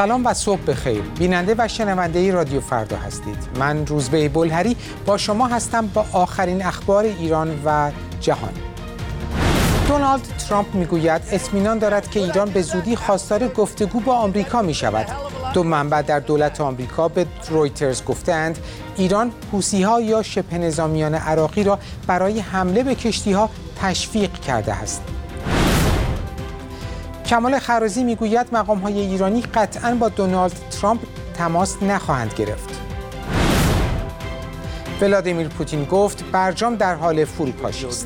سلام و صبح بخیر. بیننده و شنونده رادیو فردا هستید. من روزبه بلهری با شما هستم با آخرین اخبار ایران و جهان. دونالد ترامپ میگوید اطمینان دارد که ایران به زودی خواستار گفتگو با آمریکا می شود. دو منبع در دولت آمریکا به رویترز گفتند ایران حوثی‌ها یا شبه نظامیان عراقی را برای حمله به کشتی‌ها تشویق کرده است. کمال خرازی میگوید مقام‌های ایرانی قطعاً با دونالد ترامپ تماس نخواهند گرفت. ولادیمیر پوتین گفت برجام در حال فروپاشی است.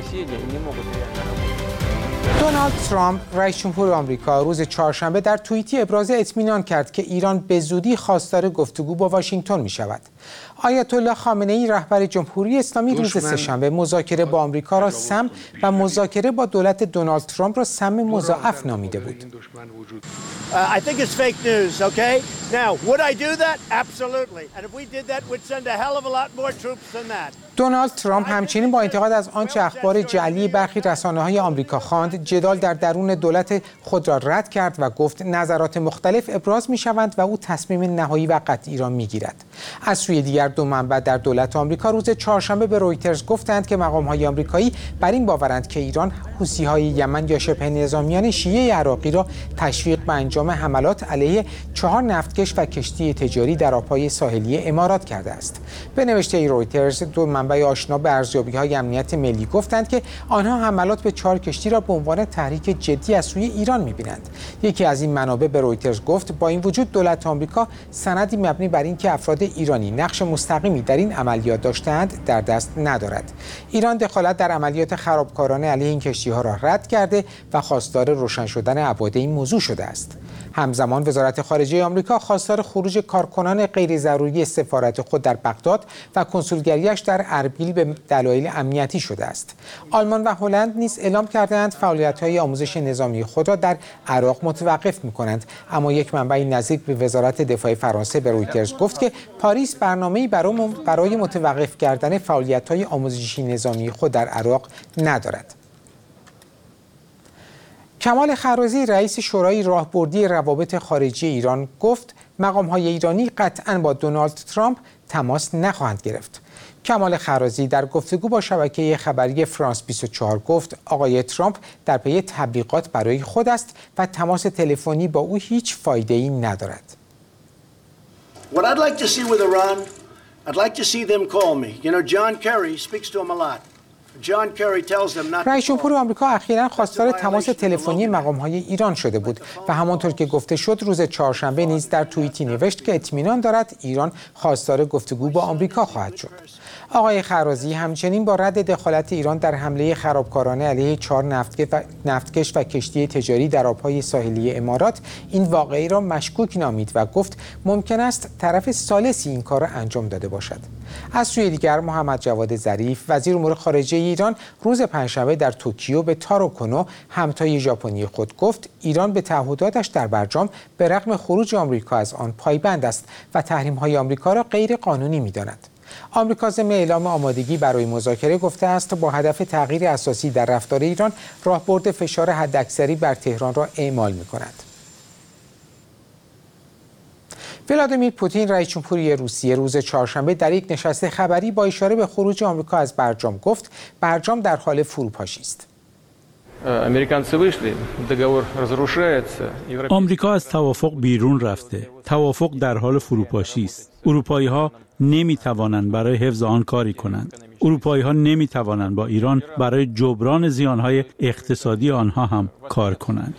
دونالد ترامپ رئیس جمهور آمریکا روز چهارشنبه در توییتی ابراز اطمینان کرد که ایران به زودی خواستار گفتگو با واشنگتن می شود. آیت الله خامنه ای رهبر جمهوری اسلامی روز سه‌شنبه مذاکره با آمریکا را سم و مذاکره با دولت دونالد ترامپ را سم مضاعف نامیده بود. I think it's fake news, okay? Now, would I do that? Absolutely. And if we did that, we'd send a hell of a lot more troops than that. دونالد ترامپ همچنین با انتقاد از آنچه اخبار جعلی برخی رسانه‌های آمریکا خواند، جدال در درون دولت خود را رد کرد و گفت نظرات مختلف ابراز می‌شوند و او تصمیم نهایی و قطعی را می‌گیرد. از سوی دیگر دو منبع در دولت آمریکا روز چهارشنبه به رویترز گفتند که مقام‌های آمریکایی بر این باورند که ایران حوثی‌های یمن یا شبه نظامیان شیعه عراقی را تشویق به انجام حملات علیه 4 نفتکش و کشتی تجاری در آب‌های ساحلی امارات کرده است. به نوشته رویترز دو منبع آشنا به ارزیابی‌های امنیت ملی گفتند که آنها حملات به 4 کشتی را به عنوان تحریک جدی از سوی ایران می‌بینند. یکی از این منابع به رویترز گفت با این وجود دولت آمریکا سندی مبنی بر اینکه افراد ایرانی نقش مستقیمی در این عملیات داشتند در دست ندارد. ایران دخالت در عملیات خرابکارانه علیه این کشتی‌ها را رد کرده و خواستار روشن شدن ابعاد این موضوع شده است. همزمان وزارت خارجه آمریکا خواستار خروج کارکنان غیر ضروری سفارت خود در بغداد و کنسولگریش در اربیل به دلایل امنیتی شده است. آلمان و هلند نیز اعلام کردند فعالیت‌های آموزش نظامی خود را در عراق متوقف می‌کنند، اما یک منبع نزدیک به وزارت دفاع فرانسه به رویترز گفت که پاریس برنامه‌ای برای متوقف کردن فعالیت‌های آموزشی نظامی خود در عراق ندارد. کمال خرازی رئیس شورای راهبردی روابط خارجی ایران گفت مقام‌های ایرانی قطعاً با دونالد ترامپ تماس نخواهند گرفت. کمال خرازی در گفتگو با شبکه خبری فرانس 24 گفت آقای ترامپ در پی تبلیغات برای خود است و تماس تلفنی با او هیچ فایده‌ای ندارد. What I'd like to see with Iran, I'd like to see them call me. You know, John Kerry speaks to them a lot. رئیس جمهور آمریکا اخیراً خواستار تماس تلفنی مقام‌های ایران شده بود و همانطور که گفته شد روز چهارشنبه نیز در توییتی نوشت که اطمینان دارد ایران خواستار گفتگو با آمریکا خواهد شد. آقای خرازی همچنین با رد دخالت ایران در حمله خرابکارانه علیه 4 نفتکش و کشتی تجاری در آب‌های ساحلی امارات این واقعه را مشکوک نامید و گفت ممکن است طرف ثالثی این کار را انجام داده باشد. از سوی دیگر محمد جواد ظریف وزیر امور خارجه ایران روز پنجشنبه در توکیو به تارو کنو همتای ژاپنی خود گفت ایران به تعهداتش در برجام به رغم خروج آمریکا از آن پایبند است و تحریم‌های آمریکا را غیر قانونی می‌داند. آمریکا ضمن اعلام آمادگی برای مذاکره گفته است با هدف تغییر اساسی در رفتار ایران راهبرد فشار حداکثری بر تهران را اعمال می‌کند. ولادیمیر پوتین رئیس جمهوری روسیه روز چهارشنبه در یک نشست خبری با اشاره به خروج آمریکا از برجام گفت برجام در حال فروپاشی است. آمریکا از توافق بیرون رفته. توافق در حال فروپاشی است. اروپایی‌ها نمی‌توانند برای حفظ آن کاری کنند. اروپایی‌ها نمی‌توانند با ایران برای جبران زیان‌های اقتصادی آنها هم کار کنند.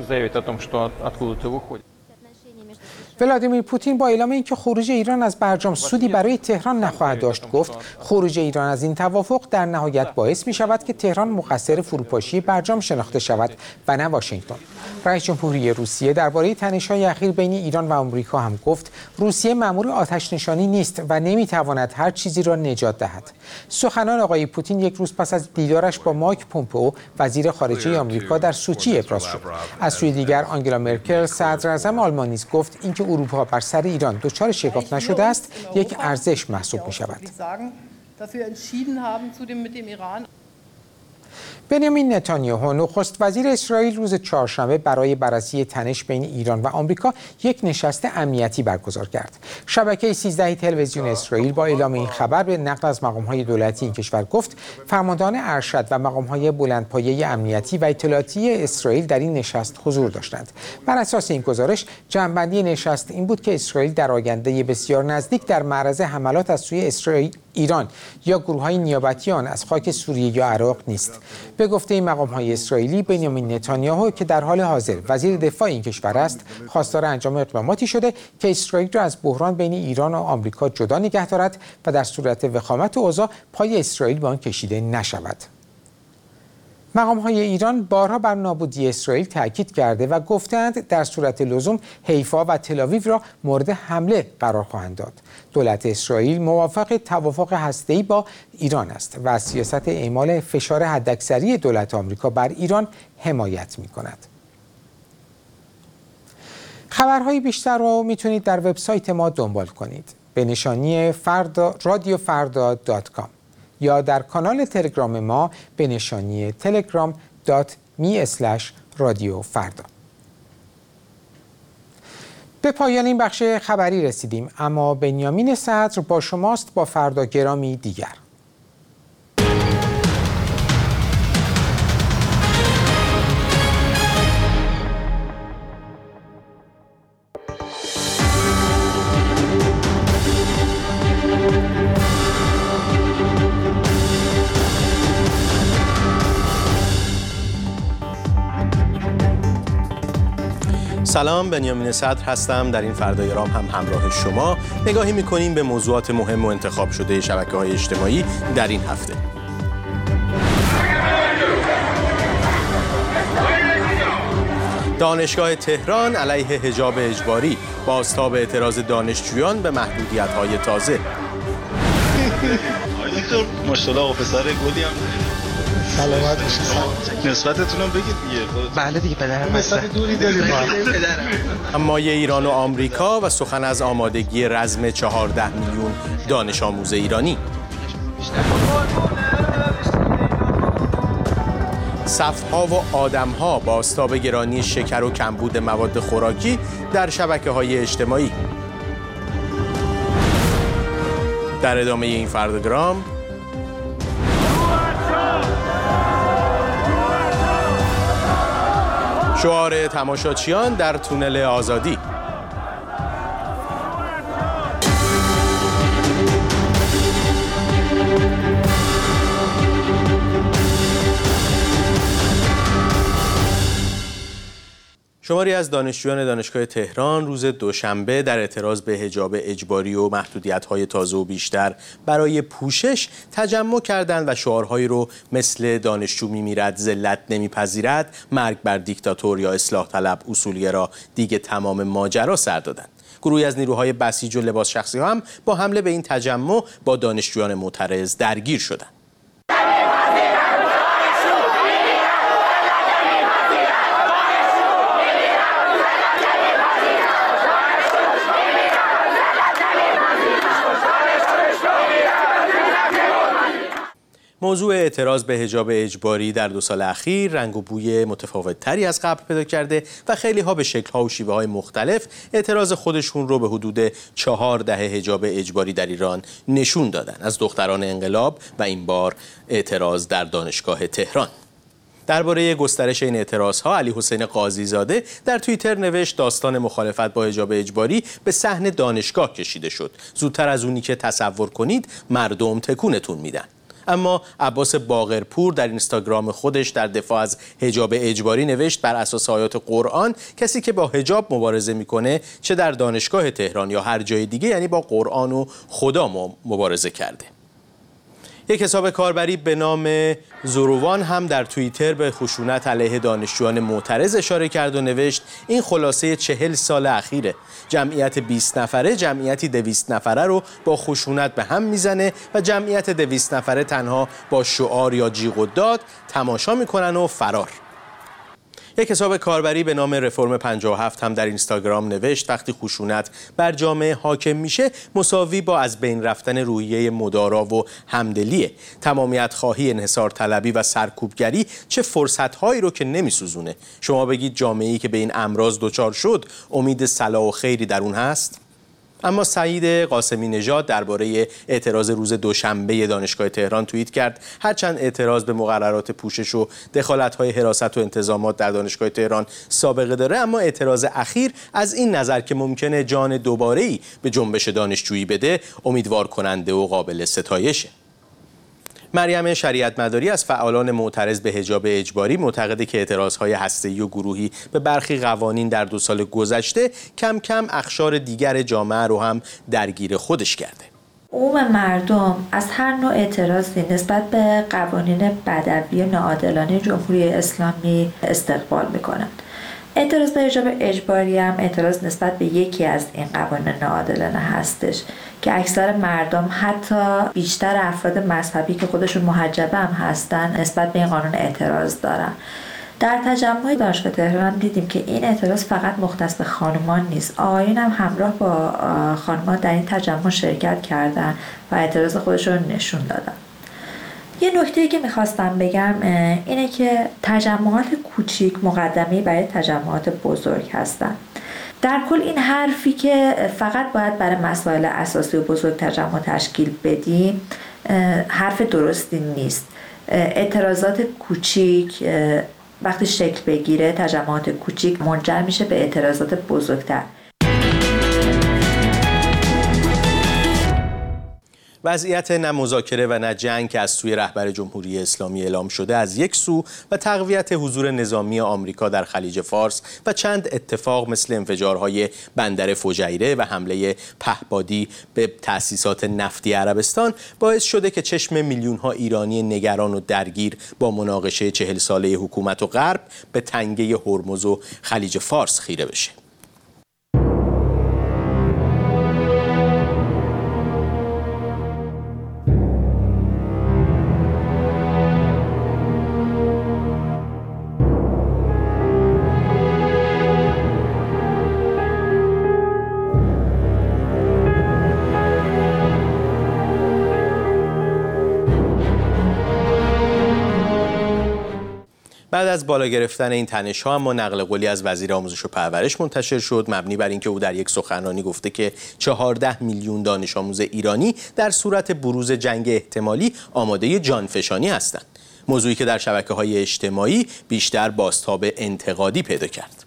ولادیمیر پوتین با اعلام اینکه خروج ایران از برجام سودی برای تهران نخواهد داشت گفت خروج ایران از این توافق در نهایت باعث می شود که تهران مقصر فروپاشی برجام شناخته شود و نه واشنگتن. رئیس جمهوری روسیه درباره تنش‌های اخیر بین ایران و آمریکا هم گفت روسیه مأمور آتش‌نشانی نیست و نمی‌تواند هر چیزی را نجات دهد. سخنان آقای پوتین یک روز پس از دیدارش با مایک پومپئو وزیر خارجه آمریکا در سوچی ابراز شد. از سوی دیگر آنگلا مرکل صدراعظم آلمان نیز گفت اینکه اروپا بر سر ایران دچار شکاف نشده است یک ارزش محسوب می‌شود. بنیامین نتانیاهو نخست وزیر اسرائیل روز چهارشنبه برای بررسی تنش بین ایران و آمریکا یک نشست امنیتی برگزار کرد. شبکه 13 تلویزیون اسرائیل با اعلام این خبر به نقل از مقام‌های دولتی این کشور گفت فرماندهان ارشد و مقام‌های بلندپایه امنیتی و اطلاعاتی اسرائیل در این نشست حضور داشتند. بر اساس این گزارش جمع‌بندی نشست این بود که اسرائیل در آینده بسیار نزدیک در معرض حملات از سوی ایران یا گروه‌های نیابتی آن از خاک سوریه یا عراق نیست. به گفته این مقام‌های اسرائیلی، بنیامین نتانیاهو که در حال حاضر وزیر دفاع این کشور است، خواستار انجام اقداماتی شده که اسرائیل را از بحران بین ایران و آمریکا جدا نگه دارد و در صورت وخامت اوضاع پای اسرائیل به آن کشیده نشود. مقام‌های ایران بارها بر نابودی اسرائیل تاکید کرده و گفتند در صورت لزوم حیفا و تل‌آویو را مورد حمله قرار خواهند داد. دولت اسرائیل موافق توافق هسته‌ای با ایران است و از سیاست اعمال فشار حداکثری دولت آمریکا بر ایران حمایت می‌کند. خبرهای بیشتر را میتونید در وبسایت ما دنبال کنید به نشانی radiofarda.com یا در کانال تلگرام ما به نشانی telegram.me/radiofarda. به پایان این بخش خبری رسیدیم، اما بنیامین صدر با شماست با فرداگرامی دیگر. سلام، بنیامین صدر هستم. در این فرداگرام هم همراه شما نگاهی می‌کنیم به موضوعات مهم و انتخاب شده شبکه‌های اجتماعی در این هفته. دانشگاه تهران علیه حجاب اجباری، بازتاب اعتراض دانشجویان به محدودیت‌های تازه. ماشاءالله پسر گلی هم سلامت باشید. نسبتتون هم بگید دیگه. بله دیگه پدرم نسبت دوری داریم اما ایران و آمریکا و سخن از آمادگی رزم 14 میلیون دانش آموز ایرانی. صفها و آدمها بازتاب گرانی شکر و کمبود مواد خوراکی در شبکه‌های اجتماعی. در ادامه این فرداگرام شعار تماشاچیان در تونل آزادی. شماری از دانشجویان دانشگاه تهران روز دوشنبه در اعتراض به حجاب اجباری و محدودیت‌های تازه و بیشتر برای پوشش تجمع کردند و شعارهایی رو مثل دانشجو می‌میرد، ذلت نمی‌پذیرد، مرگ بر دیکتاتور یا اصلاح طلب اصولگرا، دیگه تمام ماجرا سر دادند. گروهی از نیروهای بسیج و لباس شخصی هم با حمله به این تجمع با دانشجویان معترض درگیر شدند. موضوع اعتراض به حجاب اجباری در 2 سال اخیر رنگ و بوی متفاوت‌تری از قبل پیدا کرده و خیلی‌ها به شکل‌ها و شیوه‌های مختلف اعتراض خودشون رو به حدود 4 دهه حجاب اجباری در ایران نشون دادن، از دختران انقلاب و این بار اعتراض در دانشگاه تهران. درباره گسترش این اعتراض‌ها علی حسین قاضی‌زاده در توییتر نوشت داستان مخالفت با حجاب اجباری به صحن دانشگاه کشیده شد. زودتر از اونی که تصور کنید مردم تکونتون میدن. اما عباس باقرپور در اینستاگرام خودش در دفاع از حجاب اجباری نوشت بر اساس آیات قرآن کسی که با حجاب مبارزه میکنه چه در دانشگاه تهران یا هر جای دیگه یعنی با قرآن و خدا مبارزه کرده. یک حساب کاربری به نام زوروان هم در توییتر به خشونت علیه دانشجویان معترض اشاره کرد و نوشت این خلاصه 40 سال اخیره. جمعیت 20 نفره جمعیتی 200 نفره رو با خشونت به هم میزنه و جمعیت 200 نفره تنها با شعار یا جیغ و داد تماشا میکنن و فرار. یک حساب کاربری به نام رفرم 57 هم در اینستاگرام نوشت وقتی خشونت بر جامعه حاکم میشه مساوی با از بین رفتن روحیه مدارا و همدلیه. تمامیت خواهی، انحصار طلبی و سرکوبگری چه فرصت‌هایی رو که نمیسوزونه. شما بگید جامعه‌ای که به این امراض دچار شد امید صلاح و خیری در اون هست؟ اما سعید قاسمی نژاد درباره اعتراض روز دوشنبه دانشگاه تهران توییت کرد هرچند اعتراض به مقررات پوشش و دخالت‌های حراست و انتظامات در دانشگاه تهران سابقه داره، اما اعتراض اخیر از این نظر که ممکنه جان دوباره‌ای به جنبش دانشجویی بده امیدوار کننده و قابل ستایشه. مریم شریعت مداری از فعالان معترض به حجاب اجباری معتقده که اعتراضهای هسته‌ای و گروهی به برخی قوانین در 2 سال گذشته کم کم اقشار دیگر جامعه رو هم درگیر خودش کرده. عموم مردم از هر نوع اعتراضی نسبت به قوانین بدوی و ناعادلانه جمهوری اسلامی استقبال می‌کنند. اعتراض به حجاب اجباری هم اعتراض نسبت به یکی از این قوانین ناعادلانه هستش که اکثر مردم حتی بیشتر افراد مذهبی که خودشون محجبه هم هستن نسبت به این قانون اعتراض دارن. در تجمع دانشگاه تهران هم دیدیم که این اعتراض فقط مختص به خانمان نیست. آقایون هم همراه با خانمان در این تجمع شرکت کردن و اعتراض خودشون نشون دادن. یه نکته‌ای که می‌خواستم بگم اینه که تجمعات کوچیک مقدمه‌ای برای تجمعات بزرگ هستن. در کل این حرفی که فقط باید برای مسائل اساسی و بزرگ تجمع تشکیل بدیم حرف درستی نیست. اعتراضات کوچیک وقتی شکل بگیره تجمعات کوچیک منجر میشه به اعتراضات بزرگتر. وضعیت نه مذاکره و نه جنگ که از سوی رهبر جمهوری اسلامی اعلام شده از یک سو و تقویت حضور نظامی آمریکا در خلیج فارس و چند اتفاق مثل انفجارهای بندر فجیره و حمله پهپادی به تأسیسات نفتی عربستان باعث شده که چشم میلیون‌ها ایرانی نگران و درگیر با مناقشه 40 ساله حکومت و غرب به تنگه هرمز و خلیج فارس خیره بشه. بعد از بالا گرفتن این تنش‌ها اما نقل قولی از وزیر آموزش و پرورش منتشر شد مبنی بر اینکه او در یک سخنرانی گفته که 14 میلیون دانش آموز ایرانی در صورت بروز جنگ احتمالی آماده جانفشانی هستند. موضوعی که در شبکه‌های اجتماعی بیشتر بازتاب انتقادی پیدا کرد.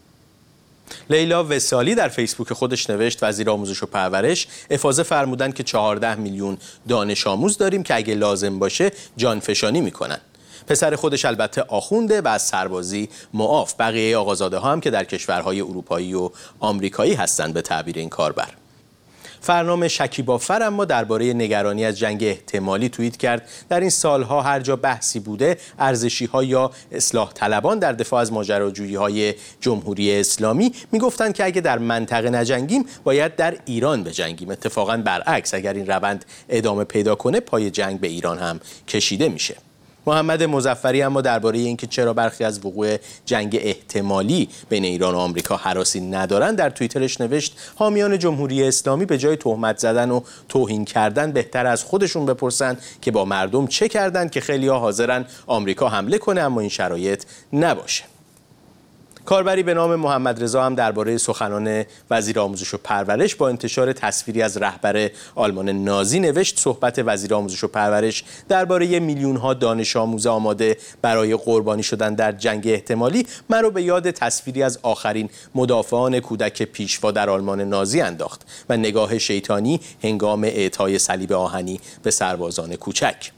لیلا وصالی در فیسبوک خودش نوشت وزیر آموزش و پرورش افاضه فرمودند که 14 میلیون دانش آموز داریم که اگه لازم باشه جانفشانی میکنن. پسر خودش البته آخونده و از سربازی معاف. بقیه آقازاده ها هم که در کشورهای اروپایی و آمریکایی هستند به تعبیر این کاربر. فرنام شکیبافر اما درباره نگرانی از جنگ احتمالی توییت کرد در این سالها هر جا بحثی بوده ارزشی‌ها یا اصلاح طلبان در دفاع از ماجراجویی‌های جمهوری اسلامی میگفتند که اگه در منطقه نجنگیم باید در ایران بجنگیم. اتفاقاً برعکس اگر این روند ادامه پیدا کنه پای جنگ به ایران هم کشیده میشه. محمد مظفری اما درباره اینکه چرا برخی از وقوع جنگ احتمالی بین ایران و آمریکا هراسی ندارن در توییترش نوشت حامیان جمهوری اسلامی به جای تهمت زدن و توهین کردن بهتر از خودشون بپرسن که با مردم چه کردن که خیلی‌ها حاضرن آمریکا حمله کنه اما این شرایط نباشه. کاربری به نام محمد رضا هم درباره سخنان وزیر آموزش و پرورش با انتشار تصویری از رهبر آلمان نازی نوشت صحبت وزیر آموزش و پرورش درباره میلیون‌ها دانش آموز آماده برای قربانی شدن در جنگ احتمالی مرا به یاد تصویری از آخرین مدافعان کودک پیشوا در آلمان نازی انداخت و نگاه شیطانی هنگام اعطای صلیب آهنی به سربازان کوچک.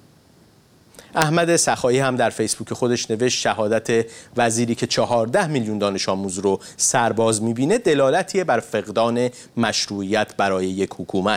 احمد سخایی هم در فیسبوک خودش نوشت شهادت وزیری که 14 میلیون دانش آموز رو سرباز میبینه دلالتیه بر فقدان مشروعیت برای یک حکومت.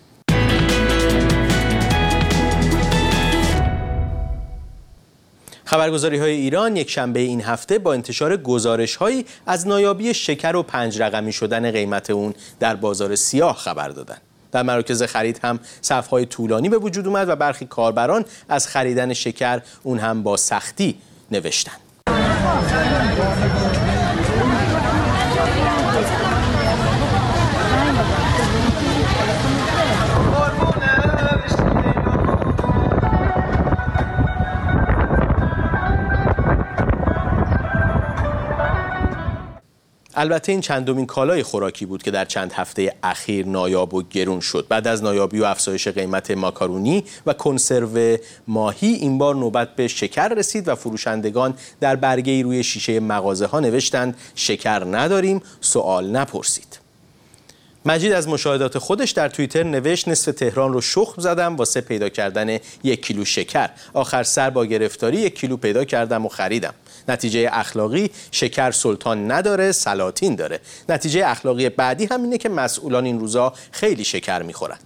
خبرگزاری‌های ایران یک شنبه این هفته با انتشار گزارش‌هایی از نایابی شکر و 5 رقمی شدن قیمت اون در بازار سیاه خبر دادن. در مراکز خرید هم صف‌های طولانی به وجود اومد و برخی کاربران از خریدن شکر اون هم با سختی نوشتن. البته این چندمین کالای خوراکی بود که در چند هفته اخیر نایاب و گرون شد. بعد از نایابی و افزایش قیمت ماکارونی و کنسرو ماهی، این بار نوبت به شکر رسید و فروشندگان در برگه‌ای روی شیشه مغازه ها نوشتند شکر نداریم، سوال نپرسید. مجید از مشاهدات خودش در توییتر نوشت نصف تهران رو شخم زدم واسه پیدا کردن 1 کیلو شکر. آخر سر با گرفتاری 1 کیلو پیدا کردم و خریدم. نتیجه اخلاقی شکر سلطان نداره، سلاطین داره. نتیجه اخلاقی بعدی هم اینه که مسئولان این روزا خیلی شکر میخورن.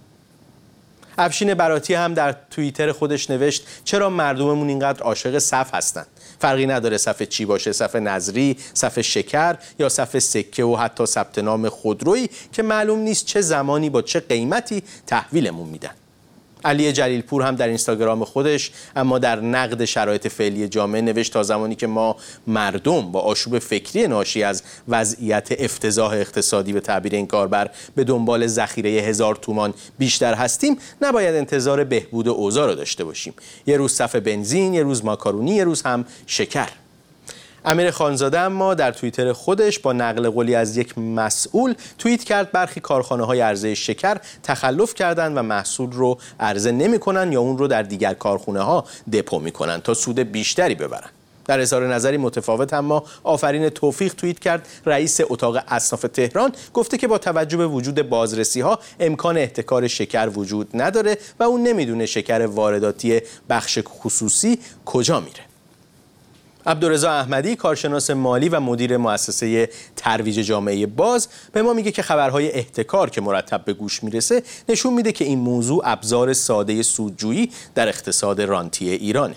افشین براتی هم در توییتر خودش نوشت چرا مردممون اینقدر عاشق صف هستن؟ فرقی نداره صف چی باشه، صف نظری، صف شکر یا صف سکه و حتی ثبت نام خودرویی که معلوم نیست چه زمانی با چه قیمتی تحویلمون میدن. علی جلیلپور هم در اینستاگرام خودش اما در نقد شرایط فعلی جامعه نوشت تا زمانی که ما مردم با آشوب فکری ناشی از وضعیت افتضاح اقتصادی به تعبیر این کاربر به دنبال ذخیره 1000 تومان بیشتر هستیم، نباید انتظار بهبود اوضاع را داشته باشیم. یه روز صف بنزین، یه روز ماکارونی، یه روز هم شکر. امیر خانزاده اما در توییتر خودش با نقل قولی از یک مسئول توییت کرد برخی کارخانه‌های عرضه شکر تخلف کردند و محصول رو عرضه نمی‌کنن یا اون رو در دیگر کارخانه‌ها دپو می‌کنن تا سود بیشتری ببرن. در اظهار نظری متفاوت اما آفرین توفیق توییت کرد رئیس اتاق اصناف تهران گفته که با توجه به وجود بازرسی‌ها امکان احتکار شکر وجود نداره و اون نمیدونه شکر وارداتی بخش خصوصی کجا میره. عبدالرضا احمدی کارشناس مالی و مدیر مؤسسه ترویج جامعه باز به ما میگه که خبرهای احتکار که مرتب به گوش میرسه نشون میده که این موضوع ابزار ساده سودجویی در اقتصاد رانتی ایرانه.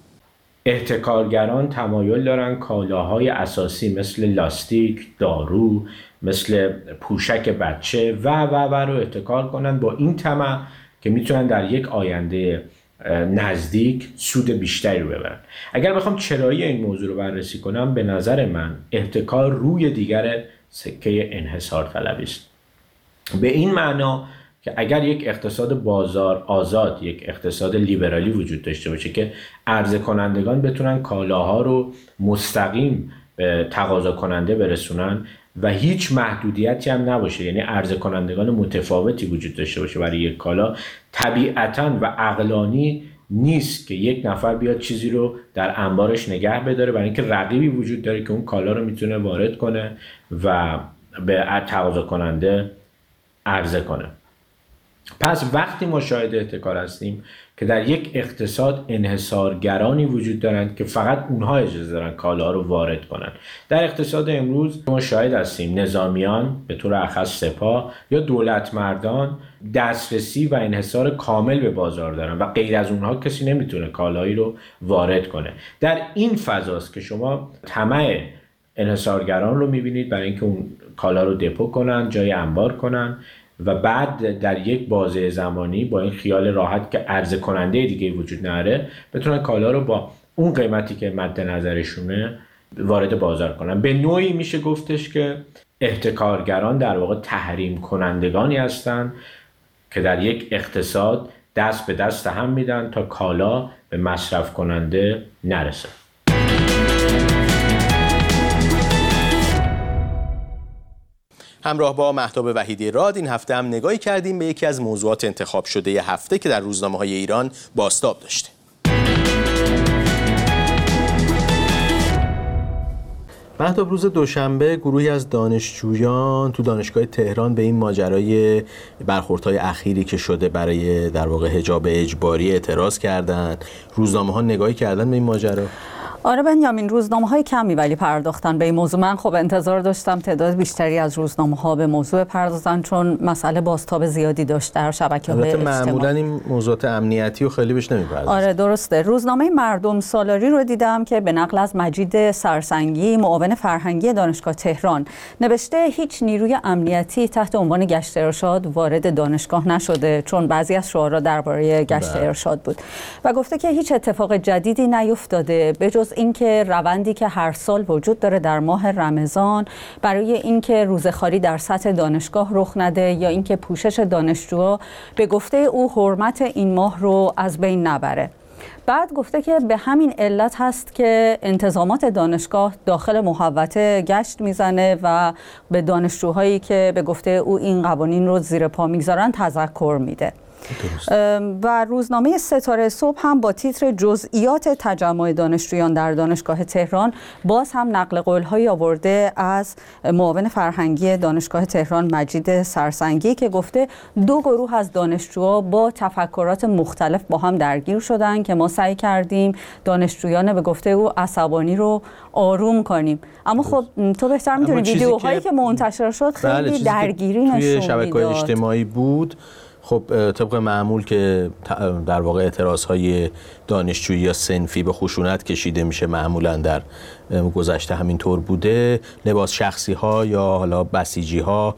احتکارگران تمایل دارن کالاهای اساسی مثل لاستیک، دارو، مثل پوشک بچه و رو احتکار کنن با این طمع که میتونن در یک آینده نزدیک سود بیشتری رو ببرن. اگر بخوام چرایی این موضوع رو بررسی کنم، به نظر من احتکار روی دیگر سکه انحصار طلبی است. به این معنا که اگر یک اقتصاد بازار آزاد، یک اقتصاد لیبرالی وجود داشته باشه که عرضه کنندگان بتونن کالاها رو مستقیم به تقاضا کننده برسونن و هیچ محدودیتی هم نباشه، یعنی عرضه کنندگان متفاوتی وجود داشته باشه برای یک کالا، طبیعتاً و عقلانی نیست که یک نفر بیاد چیزی رو در انبارش نگه بداره، برای اینکه رقیبی وجود داره که اون کالا رو میتونه وارد کنه و به تقاضا کننده عرضه کنه. پس وقتی ما شاهد احتکار هستیم که در یک اقتصاد انحصارگرانی وجود دارند که فقط اونها اجازه دارن کالا رو وارد کنن. در اقتصاد امروز ما شاهد هستیم نظامیان به طور اخص سپاه یا دولت مردان دسترسی و انحصار کامل به بازار دارن و غیر از اونها کسی نمیتونه کالایی رو وارد کنه. در این فضاست که شما طمع انحصارگران رو میبینید برای اینکه اون کالا رو دپو کنن، جای انبار کنن و بعد در یک بازه زمانی با این خیال راحت که عرضه کننده دیگه وجود نداره بتونن کالا رو با اون قیمتی که مد نظرشونه وارد بازار کنن. به نوعی میشه گفتش که احتکارگران در واقع تحریم کنندگانی هستن که در یک اقتصاد دست به دست هم میدن تا کالا به مصرف کننده نرسه. همراه با مهتاب وحیدی راد این هفته هم نگاهی کردیم به یکی از موضوعات انتخاب شده ی هفته که در روزنامه‌های ایران بازتاب داشته. مهتاب، روز دوشنبه گروهی از دانشجویان تو دانشگاه تهران به این ماجرای برخوردهای اخیری که شده برای در واقع حجاب اجباری اعتراض کردن. روزنامه‌ها نگاهی کردن به این ماجرا؟ آره بنیامین، روزنامه‌های کمی ولی پرداختن به این موضوع. من خب انتظار داشتم تعداد بیشتری از روزنامه‌ها به موضوع پردازن چون مسئله بازتاب زیادی داشت در شبکه‌های اجتماعی. معمولاً این موضوعات امنیتی و خیلی بهش نمی‌پردازن. آره درسته. روزنامه مردم سالاری رو دیدم که به نقل از مجید سرسنگی معاون معاون فرهنگی دانشگاه تهران نوشته هیچ نیروی امنیتی تحت عنوان گشت ارشاد وارد دانشگاه نشده، چون بعضی از شعارا درباره گشت ارشاد بود و گفته که هیچ اتفاق جدیدی نیفتاده به جز اینکه روندی که هر سال وجود داره در ماه رمضان برای اینکه روزخواری در سطح دانشگاه رخ نده یا اینکه پوشش دانشجوها به گفته او حرمت این ماه رو از بین نبره. بعد گفته که به همین علت هست که انتظامات دانشگاه داخل محوطه گشت میزنه و به دانشجوهایی که به گفته او این قوانین رو زیر پا میگذارن تذکر میده. و روزنامه ستاره صبح هم با تیتر جزئیات تجمع دانشجویان در دانشگاه تهران باز هم نقل قول‌هایی آورده از معاون فرهنگی دانشگاه تهران مجید سرسنگی که گفته 2 گروه از دانشجوها با تفکرات مختلف با هم درگیر شدن که ما سعی کردیم دانشجویان به گفته او عصبانی رو آروم کنیم. اما خب تو بهتر می‌دونی ویدیوهایی که منتشر شد خیلی درگیری نشون میداد. توی شبکه‌های اجتماعی بود. خب طبق معمول که در واقع اعتراضهای دانشجویی یا صنفی به خشونت کشیده میشه، معمولا در گذشته همین طور بوده، لباس شخصی ها یا حالا بسیجی ها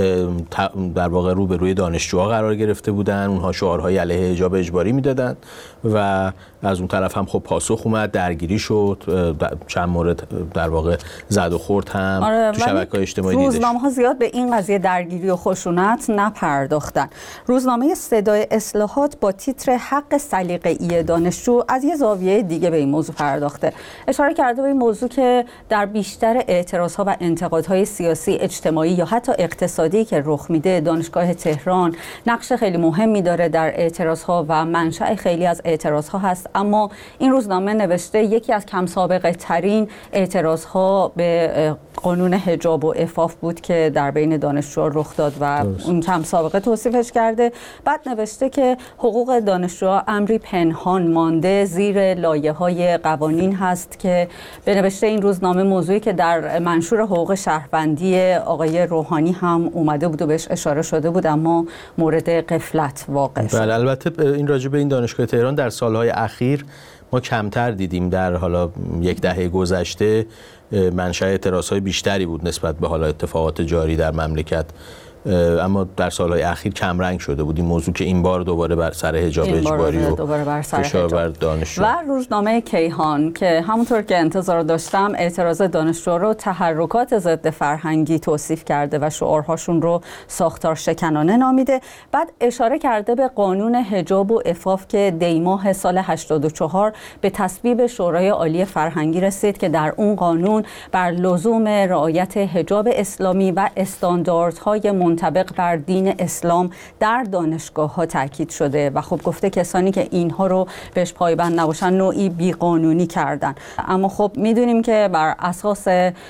در واقع روبروی دانشجوها قرار گرفته بودن، اونها شعارهای علیه حجاب اجباری میدادن و از اون طرف هم خب پاسخ اومد، درگیری شد، چند مورد در واقع زد و خورد هم تو شبکه‌های اجتماعی دیده شد. روزنامه‌ها زیاد به این قضیه درگیری و خشونت نپرداختن. روزنامه صدای اصلاحات با تیتر حق سلیقه‌ای دانشجو از یه زاویه دیگه به این موضوع پرداخته. اشاره کرده به این موضوع که در بیشتر اعتراض‌ها و انتقادهای سیاسی، اجتماعی یا حتی اقتصادی که رخ میده، دانشگاه تهران نقش خیلی مهمی داره در اعتراض‌ها و منشأ خیلی از اعتراض‌ها هست. اما این روزنامه نوشته یکی از کم سابقه ترین اعتراض‌ها به قانون حجاب و عفاف بود که در بین دانشجوها رخ داد و اون کم سابقه توصیفش کرده. بعد نوشته که حقوق دانشجوها امری پنهان مانده زیر لایه‌های قوانین هست که به نوشته این روزنامه موضوعی که در منشور حقوق شهروندی آقای روحانی هم اومده بود و بهش اشاره شده بود اما مورد غفلت واقع شد. بله، البته این راجع به این دانشگاه تهران در سالهای اخیر ما کمتر دیدیم. در حالا 10 دهه گذشته منشأ اعتراضهای بیشتری بود نسبت به حالا اتفاقات جاری در مملکت، اما در سالهای اخیر کم رنگ شده بود این موضوع که این بار دوباره بر سر حجاب اجباری و فشار بر دانشجو. و روزنامه کیهان که همونطور که انتظار داشتم اعتراض دانشجو رو تحرکات ضد فرهنگی توصیف کرده و شعارهاشون رو ساختار شکنانه نامیده. بعد اشاره کرده به قانون حجاب و عفاف که دی ماه سال 84 به تصویب شورای عالی فرهنگی رسید که در اون قانون بر لزوم رعایت حجاب اسلامی و استانداردهای منطبق بر دین اسلام در دانشگاه‌ها تاکید شده و خب گفته کسانی که اینها رو بهش پایبند نباشن نوعی بیقانونی کردن. اما خب میدونیم که بر اساس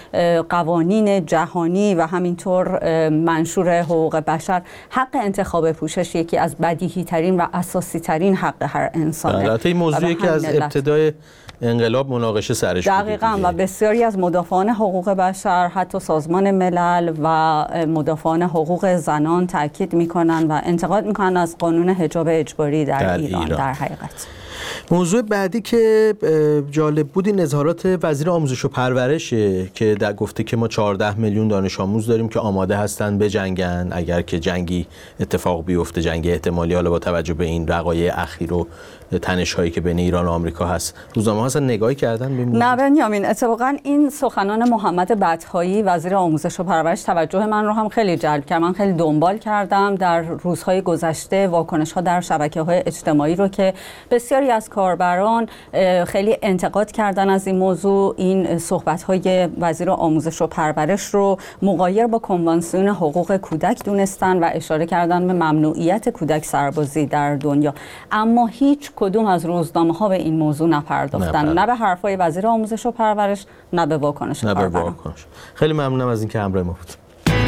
قوانین جهانی و همینطور منشور حقوق بشر حق انتخاب پوشش یکی از بدیهی ترین و اساسی ترین حق هر انسانه. البته این موضوعی که از ابتدای انقلاب مناقشه سرش بود. دقیقاً و بسیاری از مدافعان حقوق بشر، حتی سازمان ملل و مدافعان حقوق زنان تاکید میکنن و انتقاد میکنن از قانون حجاب اجباری در ایران. در حقیقت موضوع بعدی که جالب بود این اظهارات وزیر آموزش و پرورشه که در گفته که ما 14 میلیون دانش آموز داریم که آماده هستن بجنگن اگر که جنگی اتفاق بیفته، جنگ احتمالی، حالا با توجه به این وقایع اخیر و تنش‌هایی که بین ایران و آمریکا هست. روزنامه‌ها اصلا نگاهی کردن به نه بنیامین، اتفاقا این سخنان محمد بطحایی وزیر آموزش و پرورش توجه من رو هم خیلی جلب کرد. من خیلی دنبال کردم در روزهای گذشته واکنش‌ها در شبکه‌های اجتماعی رو که بسیاری از کاربران خیلی انتقاد کردن از این موضوع. این صحبت‌های وزیر آموزش و پرورش رو مغایر با کنوانسیون حقوق کودک دونستن و اشاره کردن به ممنوعیت کودک سربازی در دنیا. اما هیچ کدوم از روزنامه‌ها به این موضوع نپرداختن، نه به حرفای وزیر آموزش و پرورش، نه به واکنش کاربران. خیلی ممنونم از اینکه همراه ما بود.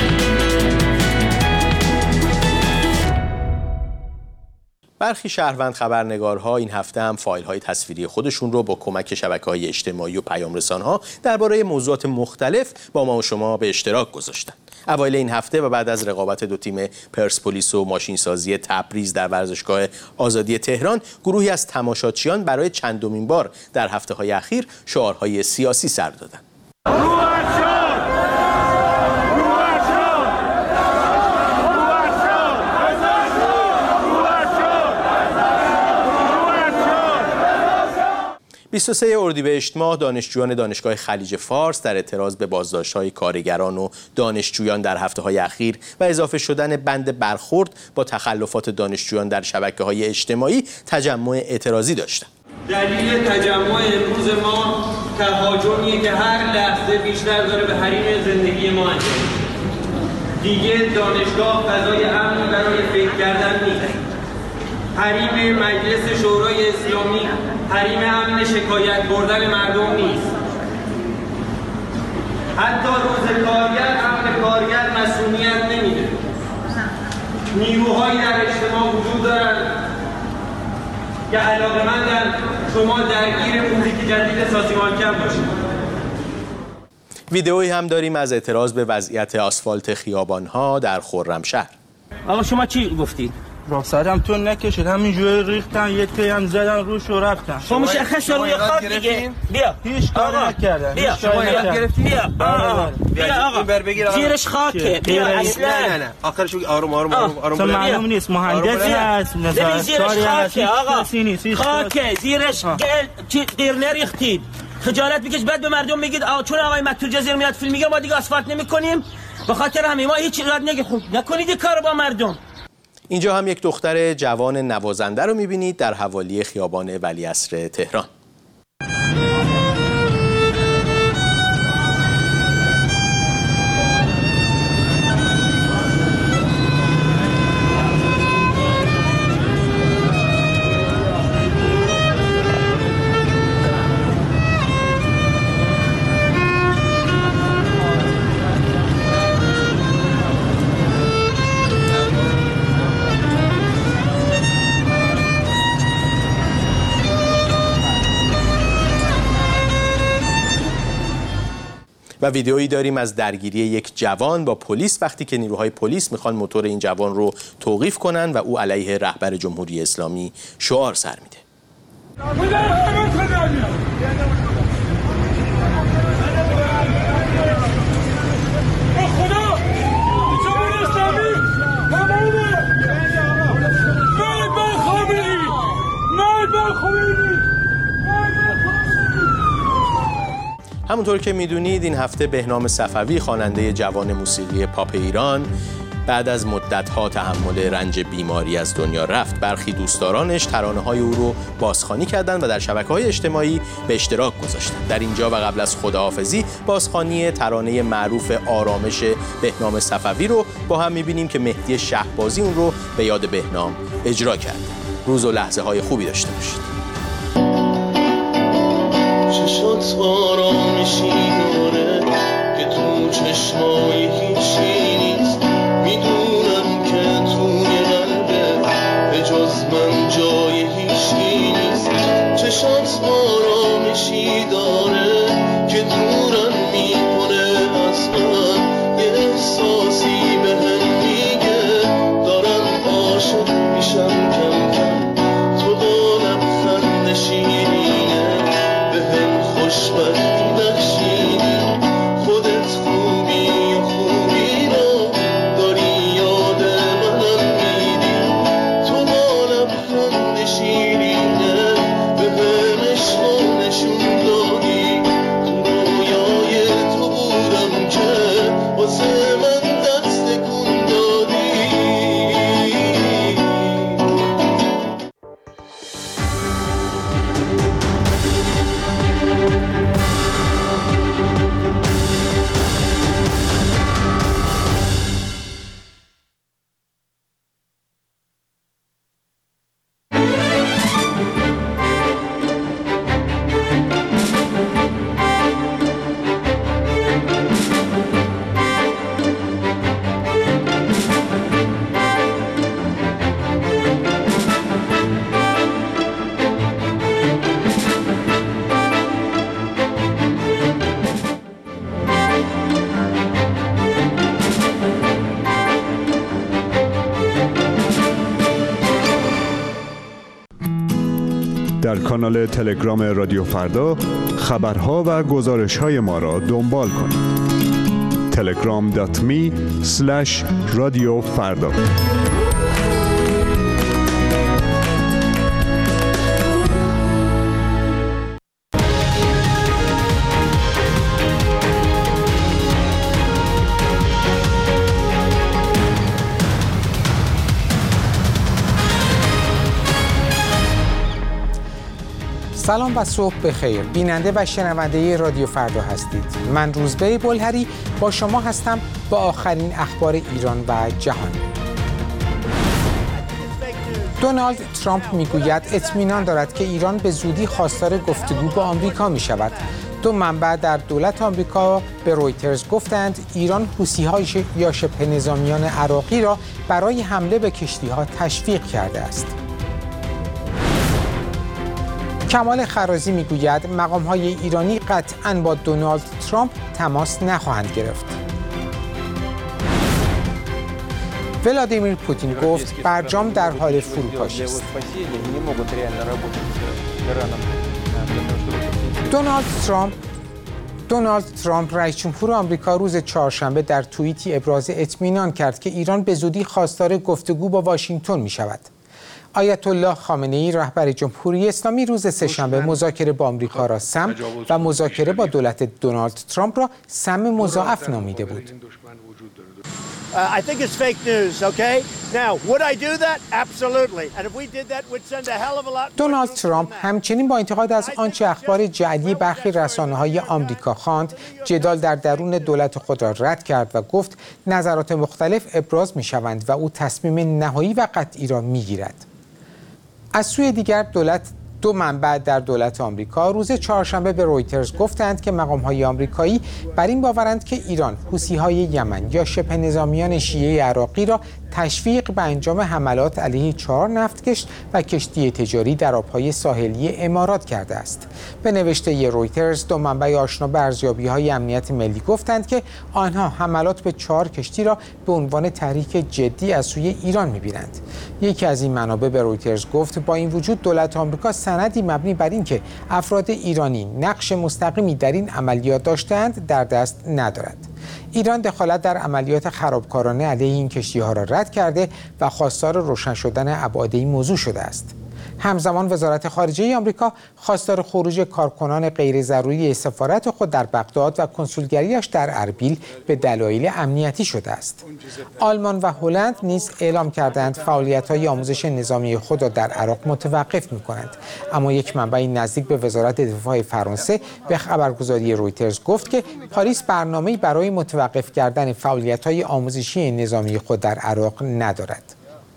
برخی شهروند خبرنگارها این هفته هم فایل‌های تصویری خودشون رو با کمک شبکه‌های اجتماعی و پیام‌رسان‌ها درباره موضوعات مختلف با ما و شما به اشتراک گذاشتن. اوایل این هفته و بعد از رقابت 2 تیم پرسپولیس و ماشینسازی تبریز در ورزشگاه آزادی تهران، گروهی از تماشاچیان برای چندمین بار در هفته‌های اخیر شعارهای سیاسی سر دادند. 23 اردیبهشت ماه دانشجویان دانشگاه خلیج فارس در اعتراض به بازداشت‌های کارگران و دانشجویان در هفته‌های اخیر و اضافه شدن بند برخورد با تخلفات دانشجویان در شبکه‌های اجتماعی تجمع اعتراضی داشتند. دلیل تجمع امروز ما تهاجمیه که هر لحظه بیشتر داره به حریم زندگی ما انجام میشه. دیگه دانشگاه فضای امن برای فکر کردن نیست. حریم مجلس شورای اسلامی حریم امن شکایت بردن مردم نیست. حتی روز کارگر امن کارگر مسئولیت نمیده. نیروهایی در اجتماع وجود دارند که علاقه‌مندن شما درگیر موزیک جدید سازمان کم باشید. ویدئویی هم داریم از اعتراض به وضعیت آسفالت خیابان‌ها در خرمشهر. آقا شما چی گفتید؟ رخصتم تو نکشید، همینجوری ریختن یه تی هم زدن روش و رفتن. شما مشخص روی خاک دیگه. بیا. هیچ کاری نکردن. بیا. شما یاد گرفتید؟ بیا آقا. بگیر آقا. زیرش خاکه. بیا اصلا. نه. آخرش آروم معلوم نیست مهندسی هست. زیرش خاکه آقا. خاکه زیرش غیر نریختید. خجالت بکش بعد به مردم میگید چون آقای مکتوب جزیر میاد فیلم میگه ما دیگه آسفالت نمی‌کنیم. به خاطر همین ما هیچ رد نکنید کار با مردم. اینجا هم یک دختر جوان نوازنده رو می‌بینید در حوالی خیابان ولیعصر تهران. و ویدئویی داریم از درگیری یک جوان با پلیس وقتی که نیروهای پلیس میخوان موتور این جوان رو توقیف کنن و او علیه رهبر جمهوری اسلامی شعار سر میده. همونطور که میدونید این هفته بهنام صفوی خواننده جوان موسیقی پاپ ایران بعد از مدت‌ها تحمل رنج بیماری از دنیا رفت. برخی دوستدارانش ترانه‌های او رو بازخوانی کردند و در شبکه‌های اجتماعی به اشتراک گذاشتند. در اینجا و قبل از خداحافظی بازخوانی ترانه معروف آرامش بهنام صفوی رو با هم می‌بینیم که مهدی شهبازی اون رو به یاد بهنام اجرا کرد. روز و لحظه‌های خوبی داشته باشید. چشات آرامشی داره که تو چشمای هیچی نیست. میدونم که توی قلبه به جز من جای هیچی نیست. چشات آرامشی داره که دورم میکنه از من. یه احساسی به هم میگه دارم عاشق میشم کم کم. تو با لبخند شیرینه به هم خوشبختی بخشیدی. خودت خوبی و خوبی رو داری یاد منم میدی. تو با لبخند شیرینه به هم عشق نشون دادی. تو رویای تو بودم که واسه من دست تکون دادی. در کانال تلگرام رادیو فردا خبرها و گزارش‌های ما را دنبال کنید. telegram.me/radiofarda سلام و صبح بخیر. بیننده و شنونده رادیو فردا هستید. من روزبه بلهری با شما هستم با آخرین اخبار ایران و جهان. دونالد ترامپ میگوید اطمینان دارد که ایران به زودی خواستار گفتگو با آمریکا می شود. دو منبع در دولت آمریکا به رویترز گفتند ایران حوثی‌های یا شبه نظامیان عراقی را برای حمله به کشتی‌ها تشویق کرده است. کمال خرازی میگوید مقام‌های ایرانی قطعاً با دونالد ترامپ تماس نخواهند گرفت. ولادیمیر پوتین گفت برجام در حال فروپاشی است. دونالد ترامپ رئیس جمهور آمریکا روز چهارشنبه در توییتی ابراز اطمینان کرد که ایران به زودی خواستار گفتگو با واشنگتن می شود. آیت الله خامنه‌ای رهبر جمهوری اسلامی روز سه‌شنبه مذاکره با آمریکا را سم و مذاکره با دولت دونالد ترامپ را سم مضاعف نامیده بود. I think it's fake news, okay? Now, would I do that? Absolutely. And if we did that, we'd send a hell of a lot. دونالد ترامپ همچنین با انتقاد از آنچه اخبار جعلی برخی رسانه‌های آمریکا خواند، جدال در درون دولت خود را رد کرد و گفت نظرات مختلف ابراز می‌شوند و او تصمیم نهایی و قطعی را می‌گیرد. از سوی دیگر دو منبع در دولت آمریکا روز چهارشنبه به رویترز گفتند که مقام‌های آمریکایی بر این باورند که ایران حوثی‌های یمن یا شبه نظامیان شیعه عراقی را تشویق به انجام حملات علیه 4 نفتکش و کشتی تجاری در آب‌های ساحلی امارات کرده است. به نوشته رویترز دو منبع آشنا به ارزیابی‌های امنیت ملی گفتند که آنها حملات به 4 کشتی را به عنوان تحریک جدی از سوی ایران می‌بینند. یکی از این منابع به رویترز گفت با این وجود دولت آمریکا سندی مبنی بر اینکه افراد ایرانی نقش مستقیمی در این عملیات داشتند در دست ندارد. ایران دخالت در عملیات خرابکارانه علیه این کشتی‌ها را رد کرده و خواستار روشن شدن ابعاد این موضوع شده است. همزمان وزارت خارجه آمریکا خواستار خروج کارکنان غیر ضروری سفارت خود در بغداد و کنسولگریش در اربیل به دلایل امنیتی شده است. آلمان و هلند نیز اعلام کردند فعالیت‌های آموزش نظامی خود را در عراق متوقف می‌کنند. اما یک منبع نزدیک به وزارت دفاع فرانسه به خبرگزاری رویترز گفت که پاریس برنامه‌ای برای متوقف کردن فعالیت‌های آموزشی نظامی خود در عراق ندارد.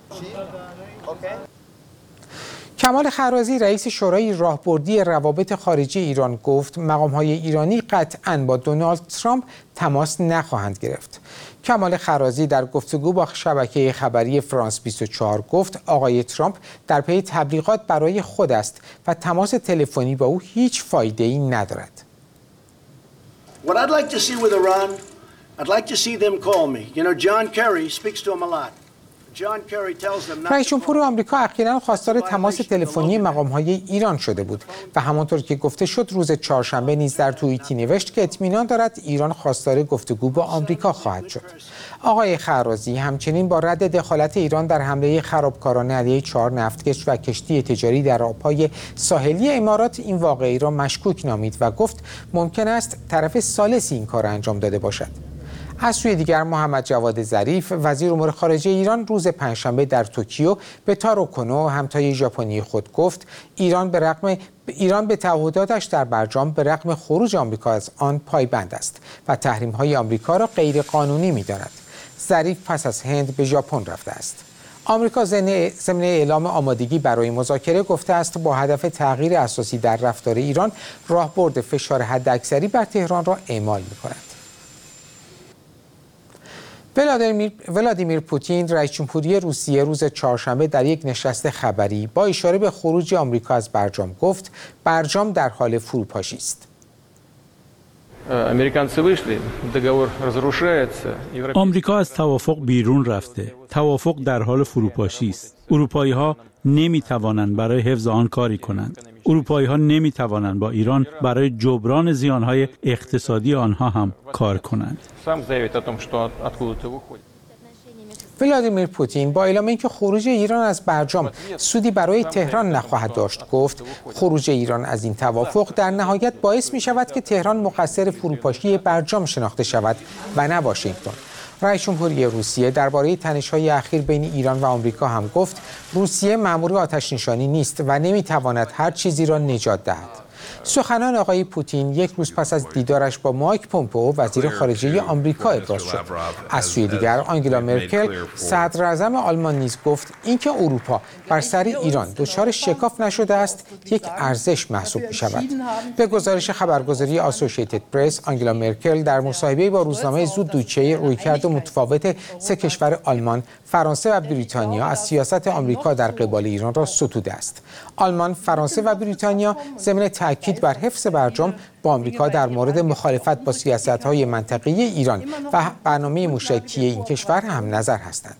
کمال خرازی رئیس شورای راهبردی روابط خارجی ایران گفت مقام‌های ایرانی قطعاً با دونالد ترامپ تماس نخواهند گرفت. کمال خرازی در گفتگو با شبکه خبری فرانس 24 گفت آقای ترامپ در پی تبلیغات برای خود است و تماس تلفنی با او هیچ فایده‌ای ندارد. What I'd like to see with Iran, I'd like to see them call me. You know, John Kerry speaks to them a lot. رئیس جمهور آمریکا اخیراً خواستار تماس تلفنی مقام‌های ایران شده بود و همانطور که گفته شد روز چهارشنبه نیز در توییتی نوشت که اطمینان دارد ایران خواستار گفتگو با آمریکا خواهد شد. آقای خرازی همچنین با رد دخالت ایران در حمله خرابکارانه علیه 4 نفتکش و کشتی تجاری در آب‌های ساحلی امارات این واقعه را مشکوک نامید و گفت ممکن است طرف ثالثی این کار انجام داده باشد. از سوی دیگر محمد جواد ظریف وزیر امور خارجه ایران روز پنجشنبه در توکیو به تارو کنو همتای ژاپنی خود گفت ایران به تعهداتش در برجام به رغم خروج آمریکا از آن پایبند است و تحریم‌های آمریکا را غیر قانونی می‌داند. ظریف پس از هند به ژاپن رفته است. آمریکا ضمن اعلام آمادگی برای مذاکره گفته است با هدف تغییر اساسی در رفتار ایران راهبرد فشار حداکثری بر تهران را اعمال می‌کند. ولادیمیر پوتین رئیس جمهوری روسیه روز چهارشنبه در یک نشست خبری با اشاره به خروج آمریکا از برجام گفت برجام در حال فروپاشی است. آمریکا از توافق بیرون رفته. توافق در حال فروپاشی است. اروپایی‌ها نمی‌توانند برای حفظ آن کاری کنند. اروپایی‌ها نمی‌توانند با ایران برای جبران زیان‌های اقتصادی آنها هم کار کنند. ولادیمیر پوتین با اعلام اینکه خروج ایران از برجام سودی برای تهران نخواهد داشت گفت خروج ایران از این توافق در نهایت باعث می شود که تهران مقصر فروپاشی برجام شناخته شود و نه واشنگتن. رئیس جمهوری روسیه درباره تنش‌های اخیر بین ایران و آمریکا هم گفت روسیه مأمور آتش‌نشانی نیست و نمی‌تواند هر چیزی را نجات دهد. سخنان آقای پوتین یک روز پس از دیدارش با مایک پومپئو وزیر خارجه آمریکا ابراز شد. از سوی دیگر آنگلا مرکل صدراعظم آلمان نیز گفت اینکه اروپا بر سر ایران دچار شکاف نشده است یک ارزش محسوب می‌شود. به گزارش خبرگزاری آسوشیتد پرس، آنگلا مرکل در مصاحبه با روزنامه زودویچه رویکرد متفاوت سه کشور آلمان، فرانسه و بریتانیا از سیاست آمریکا در قبال ایران را ستوده است. آلمان، فرانسه و بریتانیا ضمن تاکید بر حفظ برجام با آمریکا در مورد مخالفت با سیاست‌های منطقه‌ای ایران و برنامه موشکی این کشور هم نظر هستند.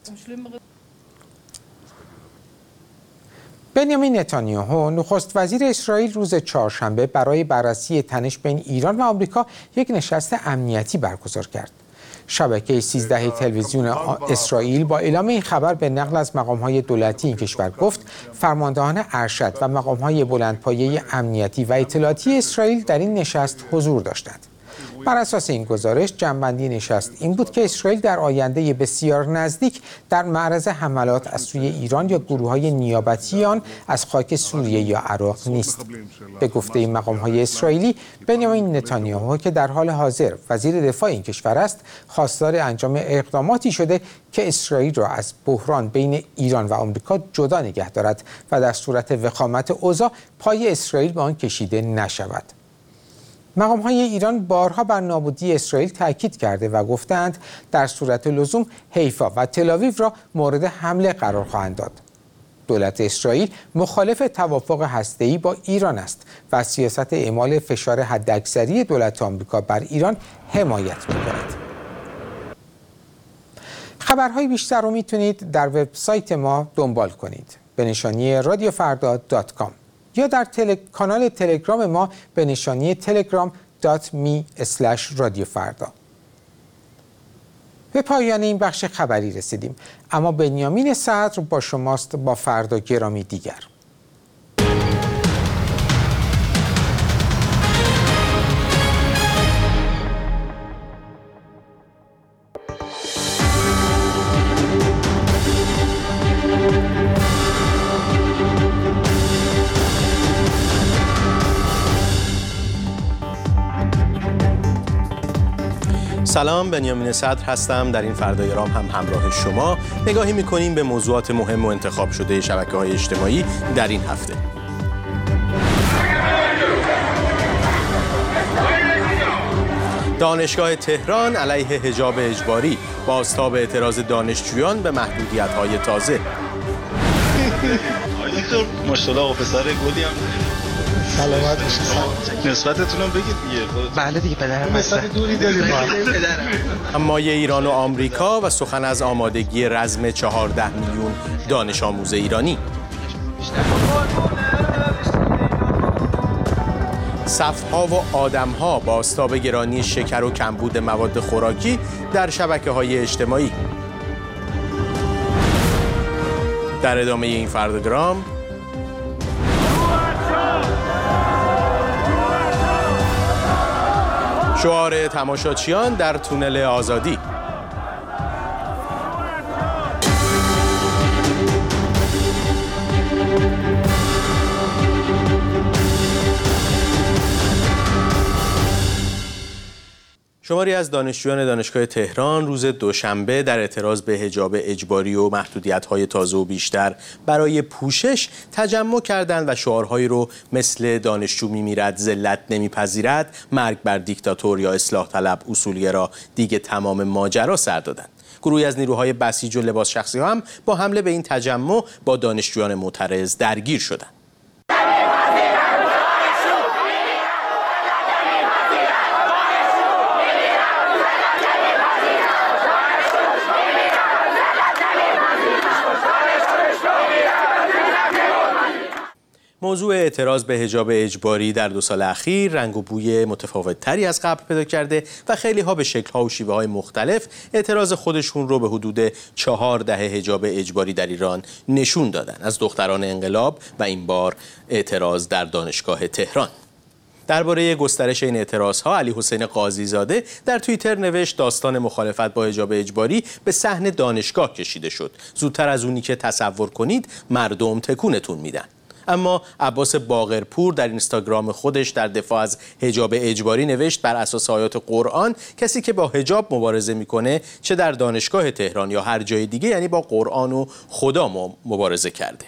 بنیامین نتانیاهو نخست وزیر اسرائیل روز چهارشنبه برای بررسی تنش بین ایران و آمریکا یک نشست امنیتی برگزار کرد. شبکه 13 تلویزیون اسرائیل با اعلام این خبر به نقل از مقام‌های دولتی این کشور گفت فرماندهان ارشد و مقام‌های بلندپایه امنیتی و اطلاعاتی اسرائیل در این نشست حضور داشتند. بر اساس این گزارش جنبندی نشست این بود که اسرائیل در آینده بسیار نزدیک در معرض حملات از سوی ایران یا گروه‌های نیابتی آن از خاک سوریه یا عراق نیست. به گفته این مقام‌های اسرائیلی، بنیامین نتانیاهو که در حال حاضر وزیر دفاع این کشور است، خواستار انجام اقداماتی شده که اسرائیل را از بحران بین ایران و آمریکا جدا نگه دارد و در صورت وخامت اوضاع پای اسرائیل به آن کشیده نشود. مقام‌های ایران بارها بر نابودی اسرائیل تاکید کرده و گفتند در صورت لزوم حیفا و تل‌آویو را مورد حمله قرار خواهند داد. دولت اسرائیل مخالف توافق هسته‌ای با ایران است و از سیاست اعمال فشار حداکثری دولت آمریکا بر ایران حمایت می‌کند. خبرهای بیشتر رو میتونید در وبسایت ما دنبال کنید به نشانی radiofarda.com یا در کانال تلگرام ما به نشانی telegram.me/radiofarda. به پایان این بخش خبری رسیدیم، اما بنیامین صدر با شماست با فردا گرامی دیگر. سلام، بنیامین صدر هستم. در این فردای رام هم همراه شما نگاهی می‌کنیم به موضوعات مهم و انتخاب شده شبکه‌های اجتماعی در این هفته. دانشگاه تهران علیه حجاب اجباری، بازتاب اعتراض دانشجویان به محدودیت‌های تازه. دکتر ماشاءالله پسر گلی هم سلامت باشید. نسبتتون رو بگید دیگه. بله دیگه پدرم نسبت دوری داریم ما. مایه ایران و آمریکا و سخن از آمادگی رزم 14 میلیون دانش آموز ایرانی. صفها و آدمها بازتاب گرانی شکر و کمبود مواد خوراکی در شبکه‌های اجتماعی. در ادامه این فرداگرام شعار تماشاچیان در تونل آزادی. شماری از دانشجویان دانشگاه تهران روز دوشنبه در اعتراض به حجاب اجباری و محدودیت‌های تازه و بیشتر برای پوشش تجمع کردند و شعارهایی رو مثل دانشجو می‌میرد، ذلت نمی‌پذیرد، مرگ بر دیکتاتور یا اصلاح طلب اصولگرا، دیگه تمام ماجرا سر دادند. گروهی از نیروهای بسیج و لباس شخصی هم با حمله به این تجمع با دانشجویان معترض درگیر شدند. موضوع اعتراض به حجاب اجباری در 2 سال اخیر رنگ و بوی متفاوت‌تری از قبل پیدا کرده و خیلی‌ها به شکل‌ها و شیوه‌های مختلف اعتراض خودشون رو به حدود 4 دهه حجاب اجباری در ایران نشون دادن. از دختران انقلاب و این بار اعتراض در دانشگاه تهران. درباره گسترش این اعتراضها علی حسین قاضی زاده در توییتر نوشت داستان مخالفت با حجاب اجباری به صحن دانشگاه کشیده شد. زودتر از اونی که تصور کنید مردم تکونتون میدن. اما عباس باقرپور در اینستاگرام خودش در دفاع از حجاب اجباری نوشت بر اساس آیات قرآن کسی که با حجاب مبارزه میکنه چه در دانشگاه تهران یا هر جای دیگه یعنی با قرآن و خدا مبارزه کرده.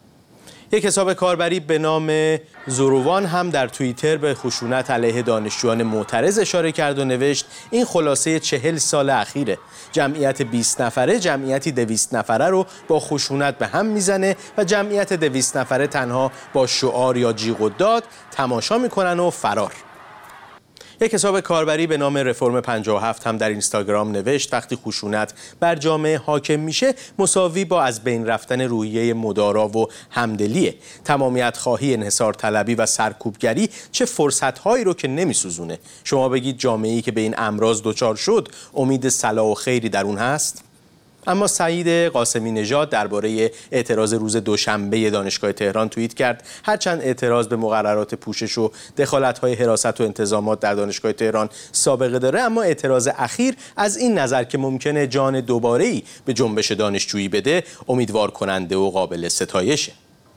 یک حساب کاربری به نام زوروان هم در توییتر به خشونت علیه دانشجویان معترض اشاره کرد و نوشت این خلاصه 40 سال اخیره. جمعیت 20 نفره جمعیتی 200 نفره رو با خشونت به هم میزنه و جمعیت 200 نفره تنها با شعار یا جیغ و داد تماشا میکنن و فرار. یک حساب کاربری به نام رفرم 57 هم در اینستاگرام نوشت وقتی خشونت بر جامعه حاکم میشه مساوی با از بین رفتن روحیه مدارا و همدلیه. تمامیت خواهی، انحصار طلبی و سرکوبگری چه فرصت‌هایی رو که نمیسوزونه. شما بگید جامعه‌ای که به این امراض دچار شد امید صلاح و خیری در اون هست؟ اما سعید قاسمی نژاد درباره اعتراض روز دوشنبه دانشگاه تهران توییت کرد هرچند اعتراض به مقررات پوشش و دخالت‌های حراست و انتظامات در دانشگاه تهران سابقه داره، اما اعتراض اخیر از این نظر که ممکنه جان دوباره‌ای به جنبش دانشجویی بده امیدوار کننده و قابل ستایشه.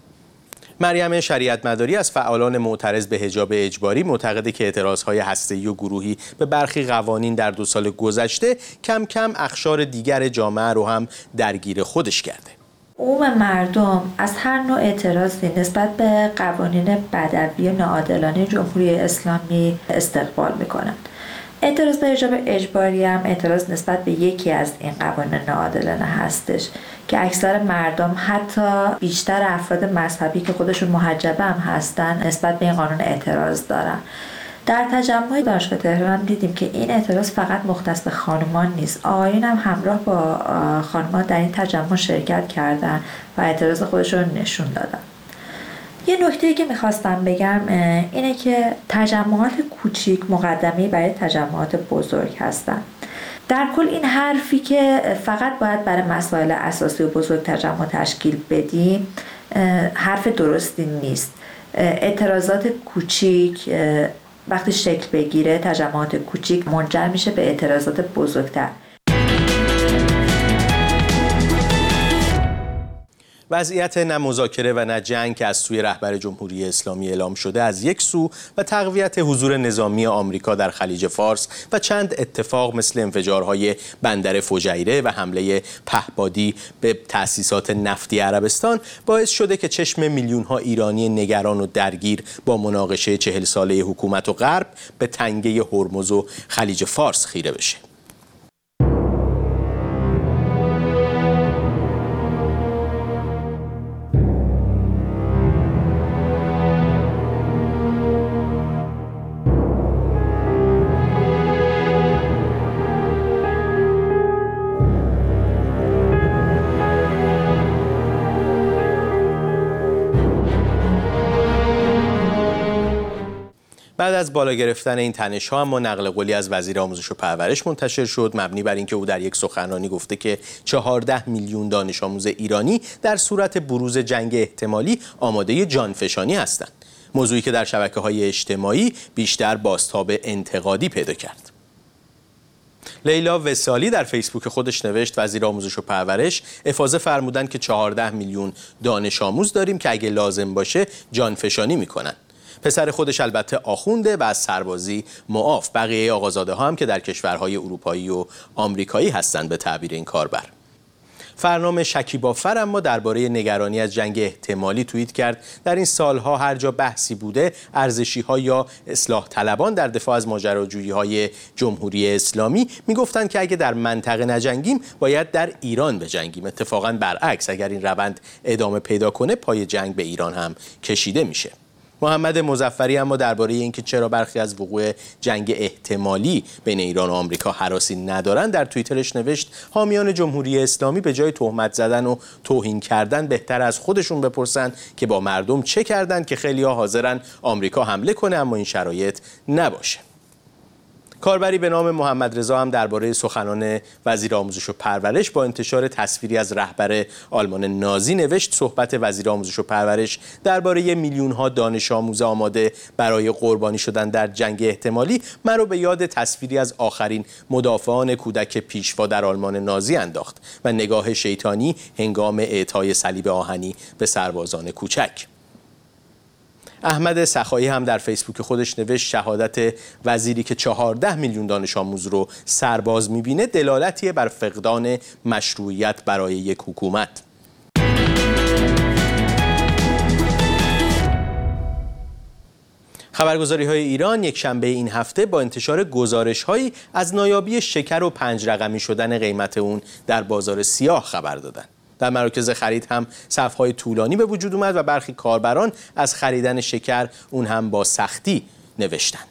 مریم شریعت مداری از فعالان معترض به حجاب اجباری معتقده که اعتراضهای هسته‌ای و گروهی به برخی قوانین در 2 سال گذشته کم کم اقشار دیگر جامعه رو هم درگیر خودش کرده. عموم مردم از هر نوع اعتراضی نسبت به قوانین بدوی و ناعادلانه جمهوری اسلامی استقبال می‌کنند. اعتراض به حجاب اجباری هم اعتراض نسبت به یکی از این قوانین ناعادلانه هستش که اکثر مردم حتی بیشتر افراد مذهبی که خودشون محجبه هم هستن نسبت به این قانون اعتراض دارن. در تجمع دانشگاه تهران دیدیم که این اعتراض فقط مختص به خانمان نیست. آقایون هم همراه با خانمان در این تجمع شرکت کردن و اعتراض خودشون نشون دادن. یه نکته‌ای که میخواستم بگم اینه که تجمعات کوچیک مقدمه‌ای برای تجمعات بزرگ هستن. در کل این حرفی که فقط باید برای مسائل اساسی و بزرگ تجمع تشکیل بدیم حرف درستی نیست. اعتراضات کوچیک وقتی شکل بگیره تجمعات کوچیک منجر میشه به اعتراضات بزرگتر. وضعیت نه مذاکره و نه جنگ که از سوی رهبر جمهوری اسلامی اعلام شده از یک سو و تقویت حضور نظامی آمریکا در خلیج فارس و چند اتفاق مثل انفجارهای بندر فجیره و حمله پهپادی به تأسیسات نفتی عربستان باعث شده که چشم میلیون‌ها ایرانی نگران و درگیر با مناقشه 40 ساله حکومت و غرب به تنگه هرمز و خلیج فارس خیره بشه. بعد از بالا گرفتن این تنش‌ها اما نقل قولی از وزیر آموزش و پرورش منتشر شد مبنی بر اینکه او در یک سخنرانی گفته که 14 میلیون دانش آموز ایرانی در صورت بروز جنگ احتمالی آماده جانفشانی هستند. موضوعی که در شبکه‌های اجتماعی بیشتر بازتاب انتقادی پیدا کرد. لیلا وصالی در فیسبوک خودش نوشت وزیر آموزش و پرورش افاضه فرمودند که 14 میلیون دانش آموز داریم که اگه لازم باشه جانفشانی میکنن. پسر خودش البته آخونده و از سربازی معاف. بقیه آقازاده ها هم که در کشورهای اروپایی و آمریکایی هستند به تعبیر این کاربر. فرنام شکیبافر اما درباره نگرانی از جنگ احتمالی توییت کرد در این سالها هر جا بحثی بوده ارزشی‌ها یا اصلاح طلبان در دفاع از ماجراجویی‌های جمهوری اسلامی میگفتند که اگه در منطقه نجنگیم باید در ایران بجنگیم. اتفاقاً برعکس اگر این روند ادامه پیدا کنه پای جنگ به ایران هم کشیده میشه. محمد مظفری اما درباره اینکه چرا برخی از وقوع جنگ احتمالی بین ایران و آمریکا هراسی ندارند در توییترش نوشت حامیان جمهوری اسلامی به جای تهمت زدن و توهین کردن بهتر از خودشون بپرسن که با مردم چه کردن که خیلی‌ها حاضرن آمریکا حمله کنه اما این شرایط نباشه. کاربری به نام محمد رضا هم درباره سخنان وزیر آموزش و پرورش با انتشار تصویری از رهبر آلمان نازی نوشت: صحبت وزیر آموزش و پرورش درباره میلیون‌ها دانش آموز آماده برای قربانی شدن در جنگ احتمالی مرا به یاد تصویری از آخرین مدافعان کودک پیشوا در آلمان نازی انداخت و نگاه شیطانی هنگام اعطای صلیب آهنی به سربازان کوچک. احمد سخایی هم در فیسبوک خودش نوشت: شهادت وزیری که 14 میلیون دانش آموز رو سرباز میبینه دلالتیه بر فقدان مشروعیت برای یک حکومت. خبرگزاری‌های ایران یک شنبه این هفته با انتشار گزارش‌هایی از نایابی شکر و 5 رقمی شدن قیمت اون در بازار سیاه خبر دادند. در مراکز خرید هم صف‌های طولانی به وجود اومد و برخی کاربران از خریدن شکر اون هم با سختی نوشتند.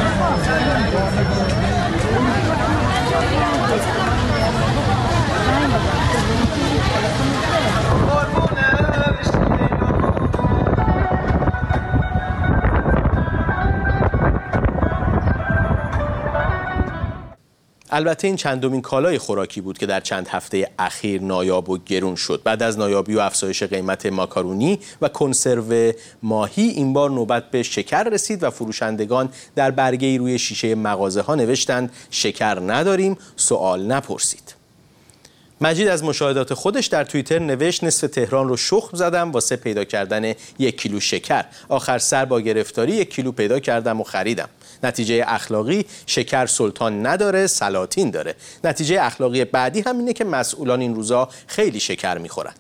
البته این چندمین کالای خوراکی بود که در چند هفته اخیر نایاب و گرون شد. بعد از نایابی و افزایش قیمت ماکارونی و کنسرو ماهی، این بار نوبت به شکر رسید و فروشندگان در برگه‌ای روی شیشه مغازه‌ها نوشتند: شکر نداریم، سوال نپرسید. مجید از مشاهدات خودش در توییتر نوشت: نصف تهران رو شخم زدم واسه پیدا کردن 1 کیلو شکر. آخر سر با گرفتاری 1 کیلو پیدا کردم و خریدم. نتیجه اخلاقی: شکر سلطان نداره، سلاطین داره. نتیجه اخلاقی بعدی هم اینه که مسئولان این روزا خیلی شکر میخورن.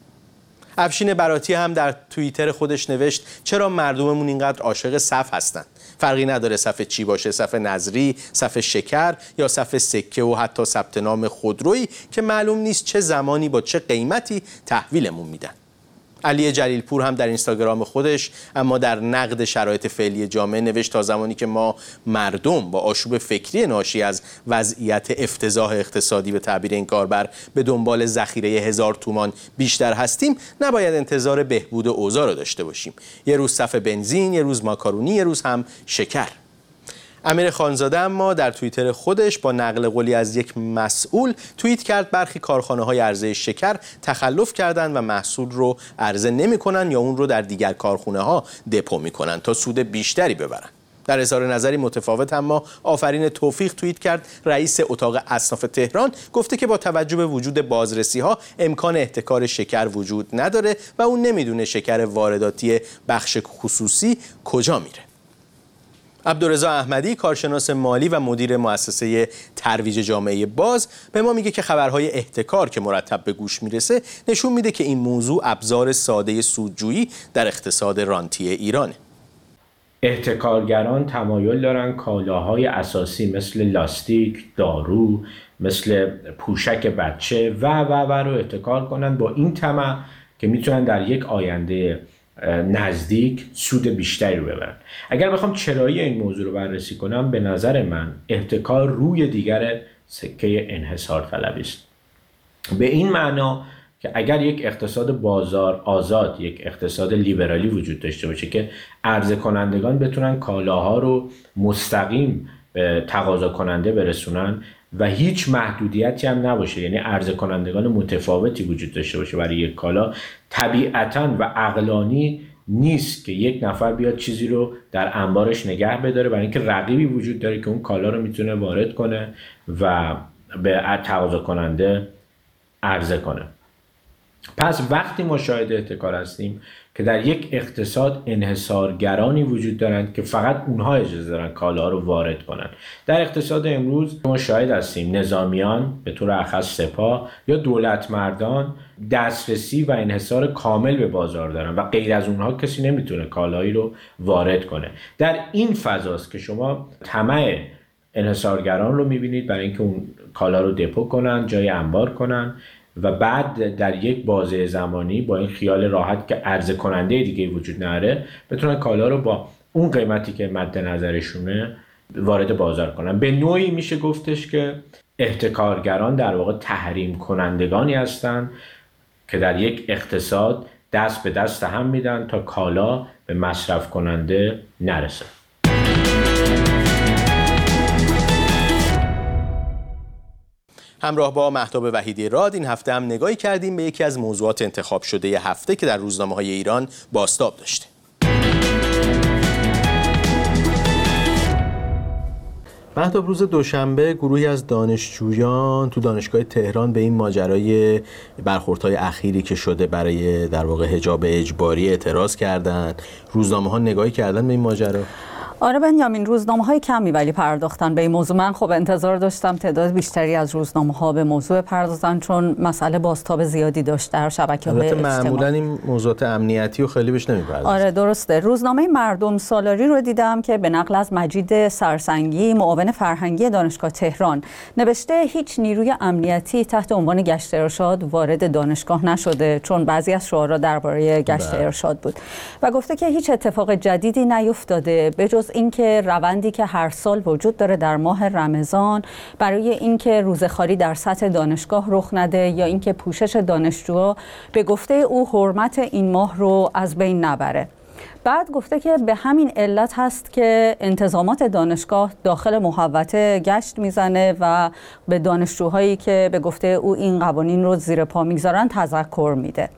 افشین براتی هم در توییتر خودش نوشت: چرا مردممون اینقدر عاشق صف هستن؟ فرقی نداره صف چی باشه، صف نظری، صف شکر یا صف سکه و حتی ثبت نام خودرویی که معلوم نیست چه زمانی با چه قیمتی تحویلمون میدن. علی جلیلپور هم در اینستاگرام خودش اما در نقد شرایط فعلی جامعه نوشت: تا زمانی که ما مردم با آشوب فکری ناشی از وضعیت افتضاح اقتصادی به تعبیر این کاربر به دنبال ذخیره 1000 تومان بیشتر هستیم، نباید انتظار بهبود اوضاع را داشته باشیم. یه روز صف بنزین، یه روز ماکارونی، یه روز هم شکر. امیر خانزاده اما در توییتر خودش با نقل قولی از یک مسئول توییت کرد: برخی کارخانه‌های عرضه شکر تخلف کردند و محصول رو عرضه نمی‌کنن یا اون رو در دیگر کارخانه‌ها دپو می‌کنن تا سود بیشتری ببرن. در اظهار نظری متفاوت اما آفرین توفیق توییت کرد: رئیس اتاق اصناف تهران گفته که با توجه به وجود بازرسی‌ها امکان احتکار شکر وجود نداره و اون نمیدونه شکر وارداتی بخش خصوصی کجا میره. عبدالرضا احمدی، کارشناس مالی و مدیر مؤسسه ترویج جامعه باز، به ما میگه که خبرهای احتکار که مرتب به گوش میرسه نشون میده که این موضوع ابزار ساده سودجویی در اقتصاد رانتی ایرانه. احتکارگران تمایل دارن کالاهای اساسی مثل لاستیک، دارو، مثل پوشک بچه و رو احتکار کنن با این طمع که میتونن در یک آینده نزدیک سود بیشتری رو ببرن. اگر بخوام چرایی این موضوع رو بررسی کنم، به نظر من احتکار روی دیگر سکه انحصار طلبی است. به این معنا که اگر یک اقتصاد بازار آزاد، یک اقتصاد لیبرالی وجود داشته باشه که عرضه کنندگان بتونن کالاها رو مستقیم به تقاضا کننده برسونن و هیچ محدودیتی هم نباشه، یعنی عرضه کنندگان متفاوتی وجود داشته باشه برای یک کالا، طبیعتاً و عقلانی نیست که یک نفر بیاد چیزی رو در انبارش نگه بداره، برای اینکه رقیبی وجود داره که اون کالا رو میتونه وارد کنه و به تقاضا کننده عرضه کنه. پس وقتی ما شاهد احتکار هستیم که در یک اقتصاد انحصارگرانی وجود دارند که فقط اونها اجازه دارن کالاها رو وارد کنن. در اقتصاد امروز ما شاهد هستیم نظامیان به طور اخص سپاه یا دولت مردان دسترسی و انحصار کامل به بازار دارن و غیر از اونها کسی نمیتونه کالایی رو وارد کنه. در این فضاست که شما طمع انحصارگران رو میبینید برای اینکه اون کالا رو دپو کنن، جای انبار کنن و بعد در یک بازه زمانی با این خیال راحت که عرضه کننده دیگه وجود نداره بتونن کالا رو با اون قیمتی که مد نظرشونه وارد بازار کنن. به نوعی میشه گفتش که احتکارگران در واقع تحریم کنندگانی هستن که در یک اقتصاد دست به دست هم میدن تا کالا به مصرف کننده نرسه. همراه با مهتاب وحیدی راد این هفته هم نگاهی کردیم به یکی از موضوعات انتخاب شده ی هفته که در روزنامه‌های ایران بازتاب داشته. مهتاب، روز دوشنبه گروهی از دانشجویان تو دانشگاه تهران به این ماجرای برخوردهای اخیری که شده برای در واقع حجاب اجباری اعتراض کردند. روزنامه‌ها نگاهی کردن به این ماجرا؟ آره بنیامین، روزنامه‌های کمی ولی پرداختن به این موضوع. من خب انتظار داشتم تعداد بیشتری از روزنامه‌ها به موضوع پردازن، چون مسئله بازتاب زیادی داشت در شبکه‌های اجتماعی. معمولاً این موضوعات امنیتی و خیلی بهش نمی‌پردازن. آره درسته. روزنامه مردم سالاری رو دیدم که به نقل از مجید سرسنگی، معاون فرهنگی دانشگاه تهران، نوشته هیچ نیروی امنیتی تحت عنوان گشت ارشاد وارد دانشگاه نشده، چون بعضی از شعارا درباره گشت ارشاد بود و گفته که هیچ اتفاق جدیدی نیفتاده به جز اینکه روندی که هر سال وجود داره در ماه رمضان برای اینکه روزخواری در سطح دانشگاه رخ نده یا اینکه پوشش دانشجوها به گفته او حرمت این ماه رو از بین نبره. بعد گفته که به همین علت هست که انتظامات دانشگاه داخل محوطه گشت میزنه و به دانشجوهایی که به گفته او این قوانین رو زیر پا میگذارن تذکر میده.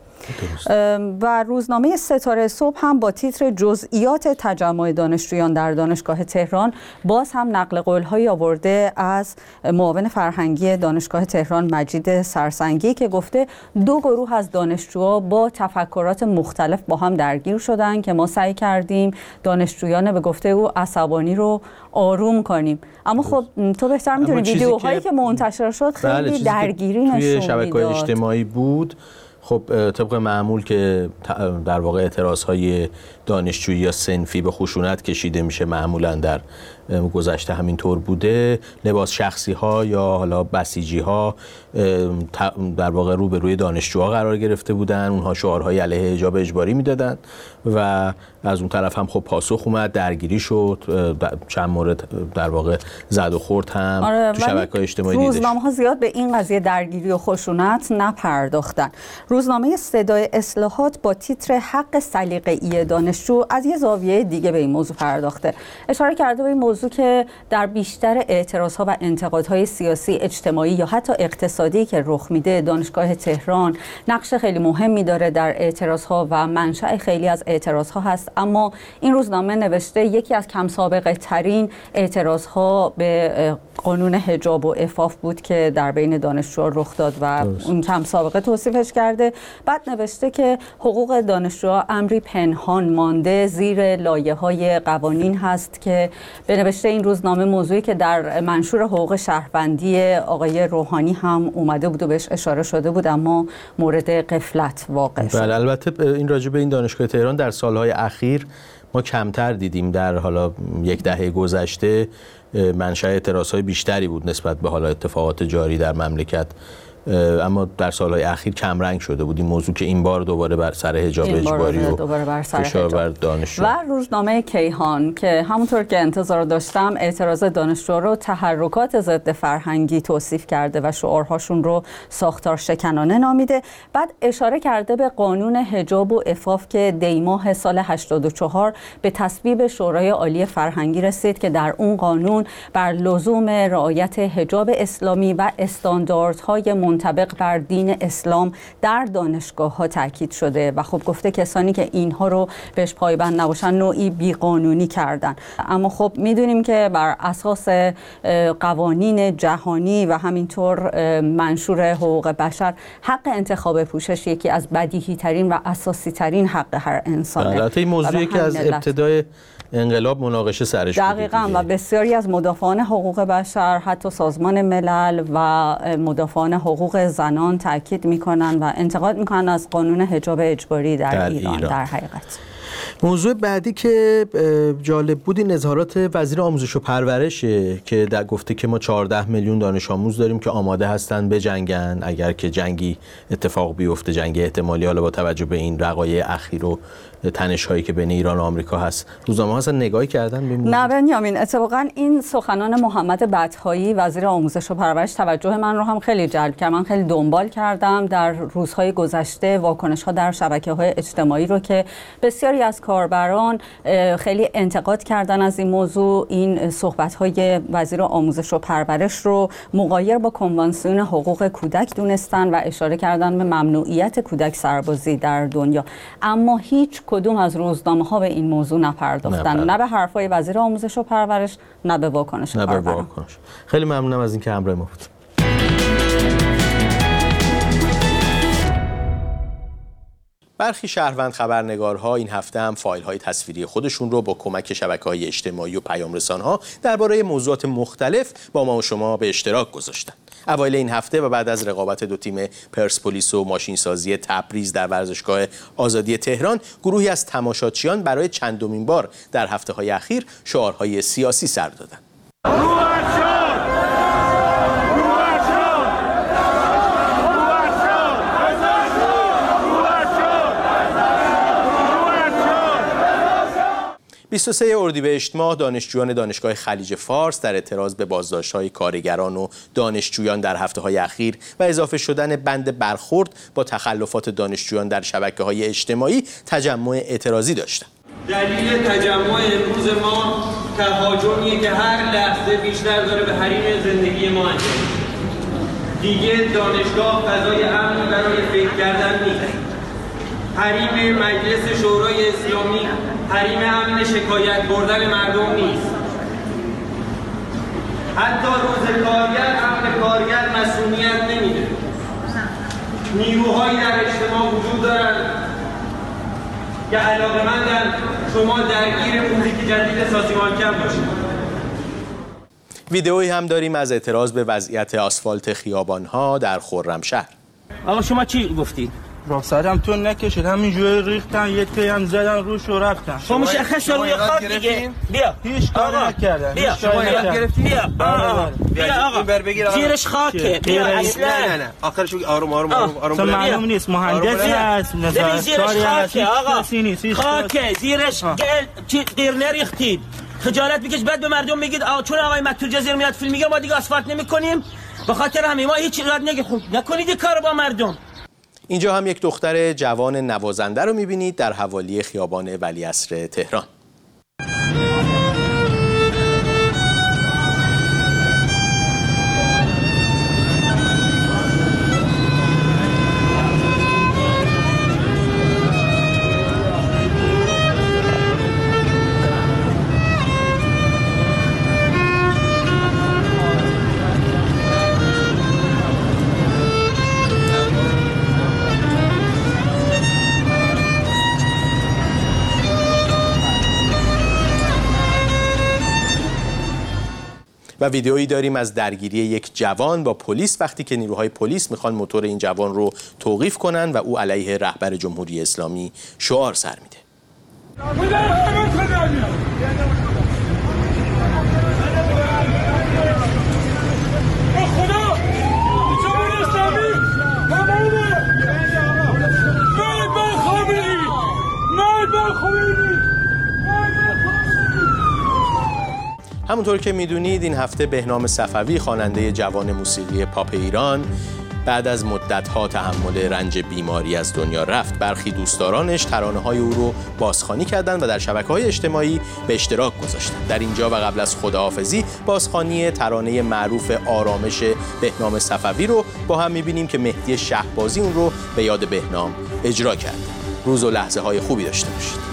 و روزنامه ستاره صبح هم با تیتر جزئیات تجمع دانشجویان در دانشگاه تهران باز هم نقل قول‌هایی آورده از معاون فرهنگی دانشگاه تهران مجید سرسنگی که گفته دو گروه از دانشجوها با تفکرات مختلف با هم درگیر شدن که ما سعی کردیم دانشجویان به گفته او عصبانی رو آروم کنیم. اما خب تو بهتر می‌دونی ویدیوهایی که منتشر شد خیلی درگیری نشون میداد. توی شبکه‌های اجتماعی بود. خب طبق معمول که در واقع اعتراضهای دانشجویی یا صنفی به خشونت کشیده میشه، معمولا در گذشته همین طور بوده، لباس شخصی ها یا حالا بسیجی ها در واقع روبروی دانشجوها قرار گرفته بودن، اونها شعارهای علیه حجاب اجباری میدادن و از اون طرف هم خب پاسخ اومد، درگیری شد، چند مورد در واقع زد و خورد هم تو شبکه‌های اجتماعی دیده شد. روزنامه‌ها زیاد به این قضیه درگیری و خشونت نپرداختن. روزنامه صدای اصلاحات با تیتر حق سلیقه‌ای دانشجو از یه زاویه دیگه به این موضوع پرداخته. اشاره کرده به این موضوع که در بیشتر اعتراض‌ها و انتقادهای سیاسی، اجتماعی یا حتی اقتصادی که رخ میده، دانشگاه تهران نقش خیلی مهمی داره در اعتراض‌ها و منشأ خیلی از اعتراض‌ها هست. اما این روزنامه نوشته یکی از کم سابقه ترین اعتراض‌ها به قانون حجاب و عفاف بود که در بین دانشجوها رخ داد و اون کم سابقه توصیفش کرده. بعد نوشته که حقوق دانشجوها امری پنهان مانده زیر لایه‌های قوانین هست که به نوشته این روزنامه موضوعی که در منشور حقوق شهروندی آقای روحانی هم اومده بود و بهش اشاره شده بود اما مورد غفلت واقع شد. بله، البته این راجع به این دانشگاه تهران در سالهای اخیر ما کمتر دیدیم. در حالا یک دهه گذشته منشأ اعتراضهای بیشتری بود نسبت به حالا اتفاقات جاری در مملکت، اما در سالهای اخیر کم رنگ شده بود این موضوع که این بار دوباره بر سر حجاب اجباری و فشار بر دانشجو. و روزنامه کیهان که همونطور که انتظار داشتم اعتراض دانشجو رو تحرکات ضد فرهنگی توصیف کرده و شعارهاشون رو ساختار شکنانه نامیده. بعد اشاره کرده به قانون حجاب و عفاف که دی ماه سال 84 به تصویب شورای عالی فرهنگی رسید که در اون قانون بر لزوم رعایت حجاب اسلامی و استانداردهای منطبق بر دین اسلام در دانشگاه‌ها تاکید شده و خب گفته کسانی که اینها رو بهش پایبند نباشن نوعی بیقانونی کردن. اما خب میدونیم که بر اساس قوانین جهانی و همینطور منشور حقوق بشر حق انتخاب پوشش یکی از بدیهی ترین و اساسی ترین حق هر انسانه. البته این موضوعی که از ابتدای انقلاب مناقشه سرش بود. دقیقاً و بسیاری از مدافعان حقوق بشر، حتی سازمان ملل و مدافعان حقوق زنان تاکید میکنن و انتقاد میکنن از قانون حجاب اجباری در ایران. در حقیقت موضوع بعدی که جالب بود این اظهارات وزیر آموزش و پرورشه که در گفته که ما 14 میلیون دانش آموز داریم که آماده هستن بجنگن اگر که جنگی اتفاق بیفته، جنگی احتمالی، حالا با توجه به این وقایع اخیر و تنش‌هایی که بین ایران و آمریکا هست. روزنامه‌ها اصلا نگاهی کردن به نه بنیامین، اتفاقا این سخنان محمد بطحایی وزیر آموزش و پرورش توجه من رو هم خیلی جلب کرد. من خیلی دنبال کردم در روزهای گذشته واکنش‌ها در شبکه‌های اجتماعی رو که بسیاری از کاربران خیلی انتقاد کردن از این موضوع. این صحبت‌های وزیر آموزش و پرورش رو مغایر با کنوانسیون حقوق کودک دونستن و اشاره کردن به ممنوعیت کودک سربازی در دنیا، اما هیچ کدوم از روزنامه‌ها به این موضوع نپرداختن، نه به حرفای وزیر آموزش و پرورش، نه به واکنش کاربران. خیلی ممنونم از اینکه همراه ما بود. برخی شهروند خبرنگارها این هفته هم فایل‌های تصویری خودشون رو با کمک شبکه‌های اجتماعی و پیام‌رسان‌ها درباره موضوعات مختلف با ما و شما به اشتراک گذاشتن. اوایل این هفته و بعد از رقابت دو تیم پرسپولیس و ماشینسازی تبریز در ورزشگاه آزادی تهران، گروهی از تماشاچیان برای چندمین بار در هفته‌های اخیر شعارهای سیاسی سر دادند. بیست اردیبهشت ماه دانشجویان دانشگاه خلیج فارس در اعتراض به بازداشت‌های کارگران و دانشجویان در هفته‌های اخیر و اضافه شدن بند برخورد با تخلفات دانشجویان در شبکه‌های اجتماعی تجمع اعتراضی داشتند. دلیل تجمع امروز ما تهاجمیه که هر لحظه بیشتر داره به حریم زندگی ما انجام میشه. دیگه دانشگاه فضای امن برای فکر کردن نیست. حریم مجلس شورای اسلامی حریم امن شکایت بردن مردم نیست. حتی روز کارگر امن کارگر مسئولیت نمیده. نیروهایی در اجتماع وجود دارن که علاقه‌مندن شما درگیر موزیک جدید سازمانکم باشید. ویدئویی هم داریم از اعتراض به وضعیت آسفالت خیابان‌ها در خرمشهر. آقا شما چی گفتید؟ رخصتم تو نکشید، همینجوری ریختن، یه تی هم زدن روش و رفتن. شما مشخص روی خاک دیگه. بیا. هیچ کاری نکردن. بیا. شما یاد گرفتید. بیا آقا. بر بگیر. زیرش خاکه. بیا اصلا. نه. آخرش آروم معلوم نیست مهندسی هست، نظارتکاری هست. آقا. خاکه. زیرش غیر نریختید. خجالت بکش بعد به مردم میگید چون آقای مکتور جزیر میاد فیلم میگه ما دیگه آسفالت نمی‌کنیم. به خاطر همین ما هیچ ایراد نکنید کارو با مردم. اینجا هم یک دختر جوان نوازنده رو می‌بینید در حوالی خیابان ولیعصر تهران. و ویدئویی داریم از درگیری یک جوان با پلیس وقتی که نیروهای پلیس میخوان موتور این جوان رو توقیف کنن و او علیه رهبر جمهوری اسلامی شعار سر میده. همونطور که میدونید این هفته بهنام صفوی خواننده جوان موسیقی پاپ ایران بعد از مدت‌ها تحمل رنج بیماری از دنیا رفت. برخی دوستدارانش ترانه‌های او رو بازخوانی کردند و در شبکه‌های اجتماعی به اشتراک گذاشتند. در اینجا و قبل از خداحافظی بازخوانی ترانه معروف آرامش بهنام صفوی رو با هم می‌بینیم که مهدی شهبازی اون رو به یاد بهنام اجرا کرد. روز و لحظه‌های خوبی داشته باشید.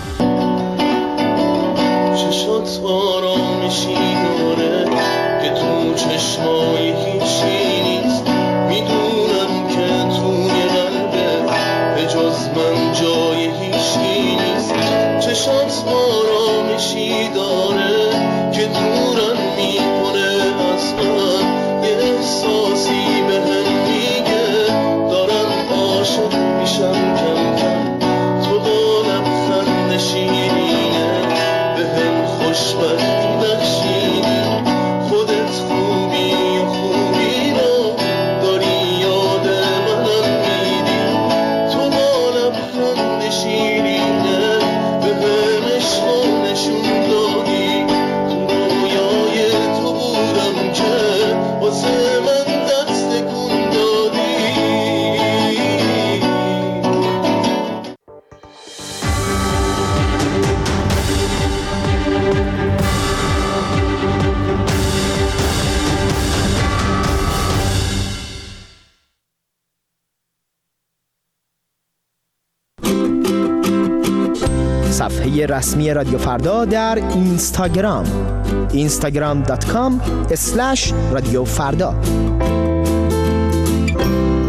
چشات آرامشی داره که تو چشمای هیچی نیست، میدونم که توی قلبه به جز من جای هیچی نیست. چشات آرامشی داره که دورم میکنه از من، یه احساسی به هم میگه دارم عاشق میشم کم کم. تو با لبخند شیرینه به هم خوشبختی بخشیدی، خودت خوبی و خوبی رو داری یاد منم میدی. تو با لبخند صفحه رسمی رادیو فردا در اینستاگرام instagram.com/رادیو فردا.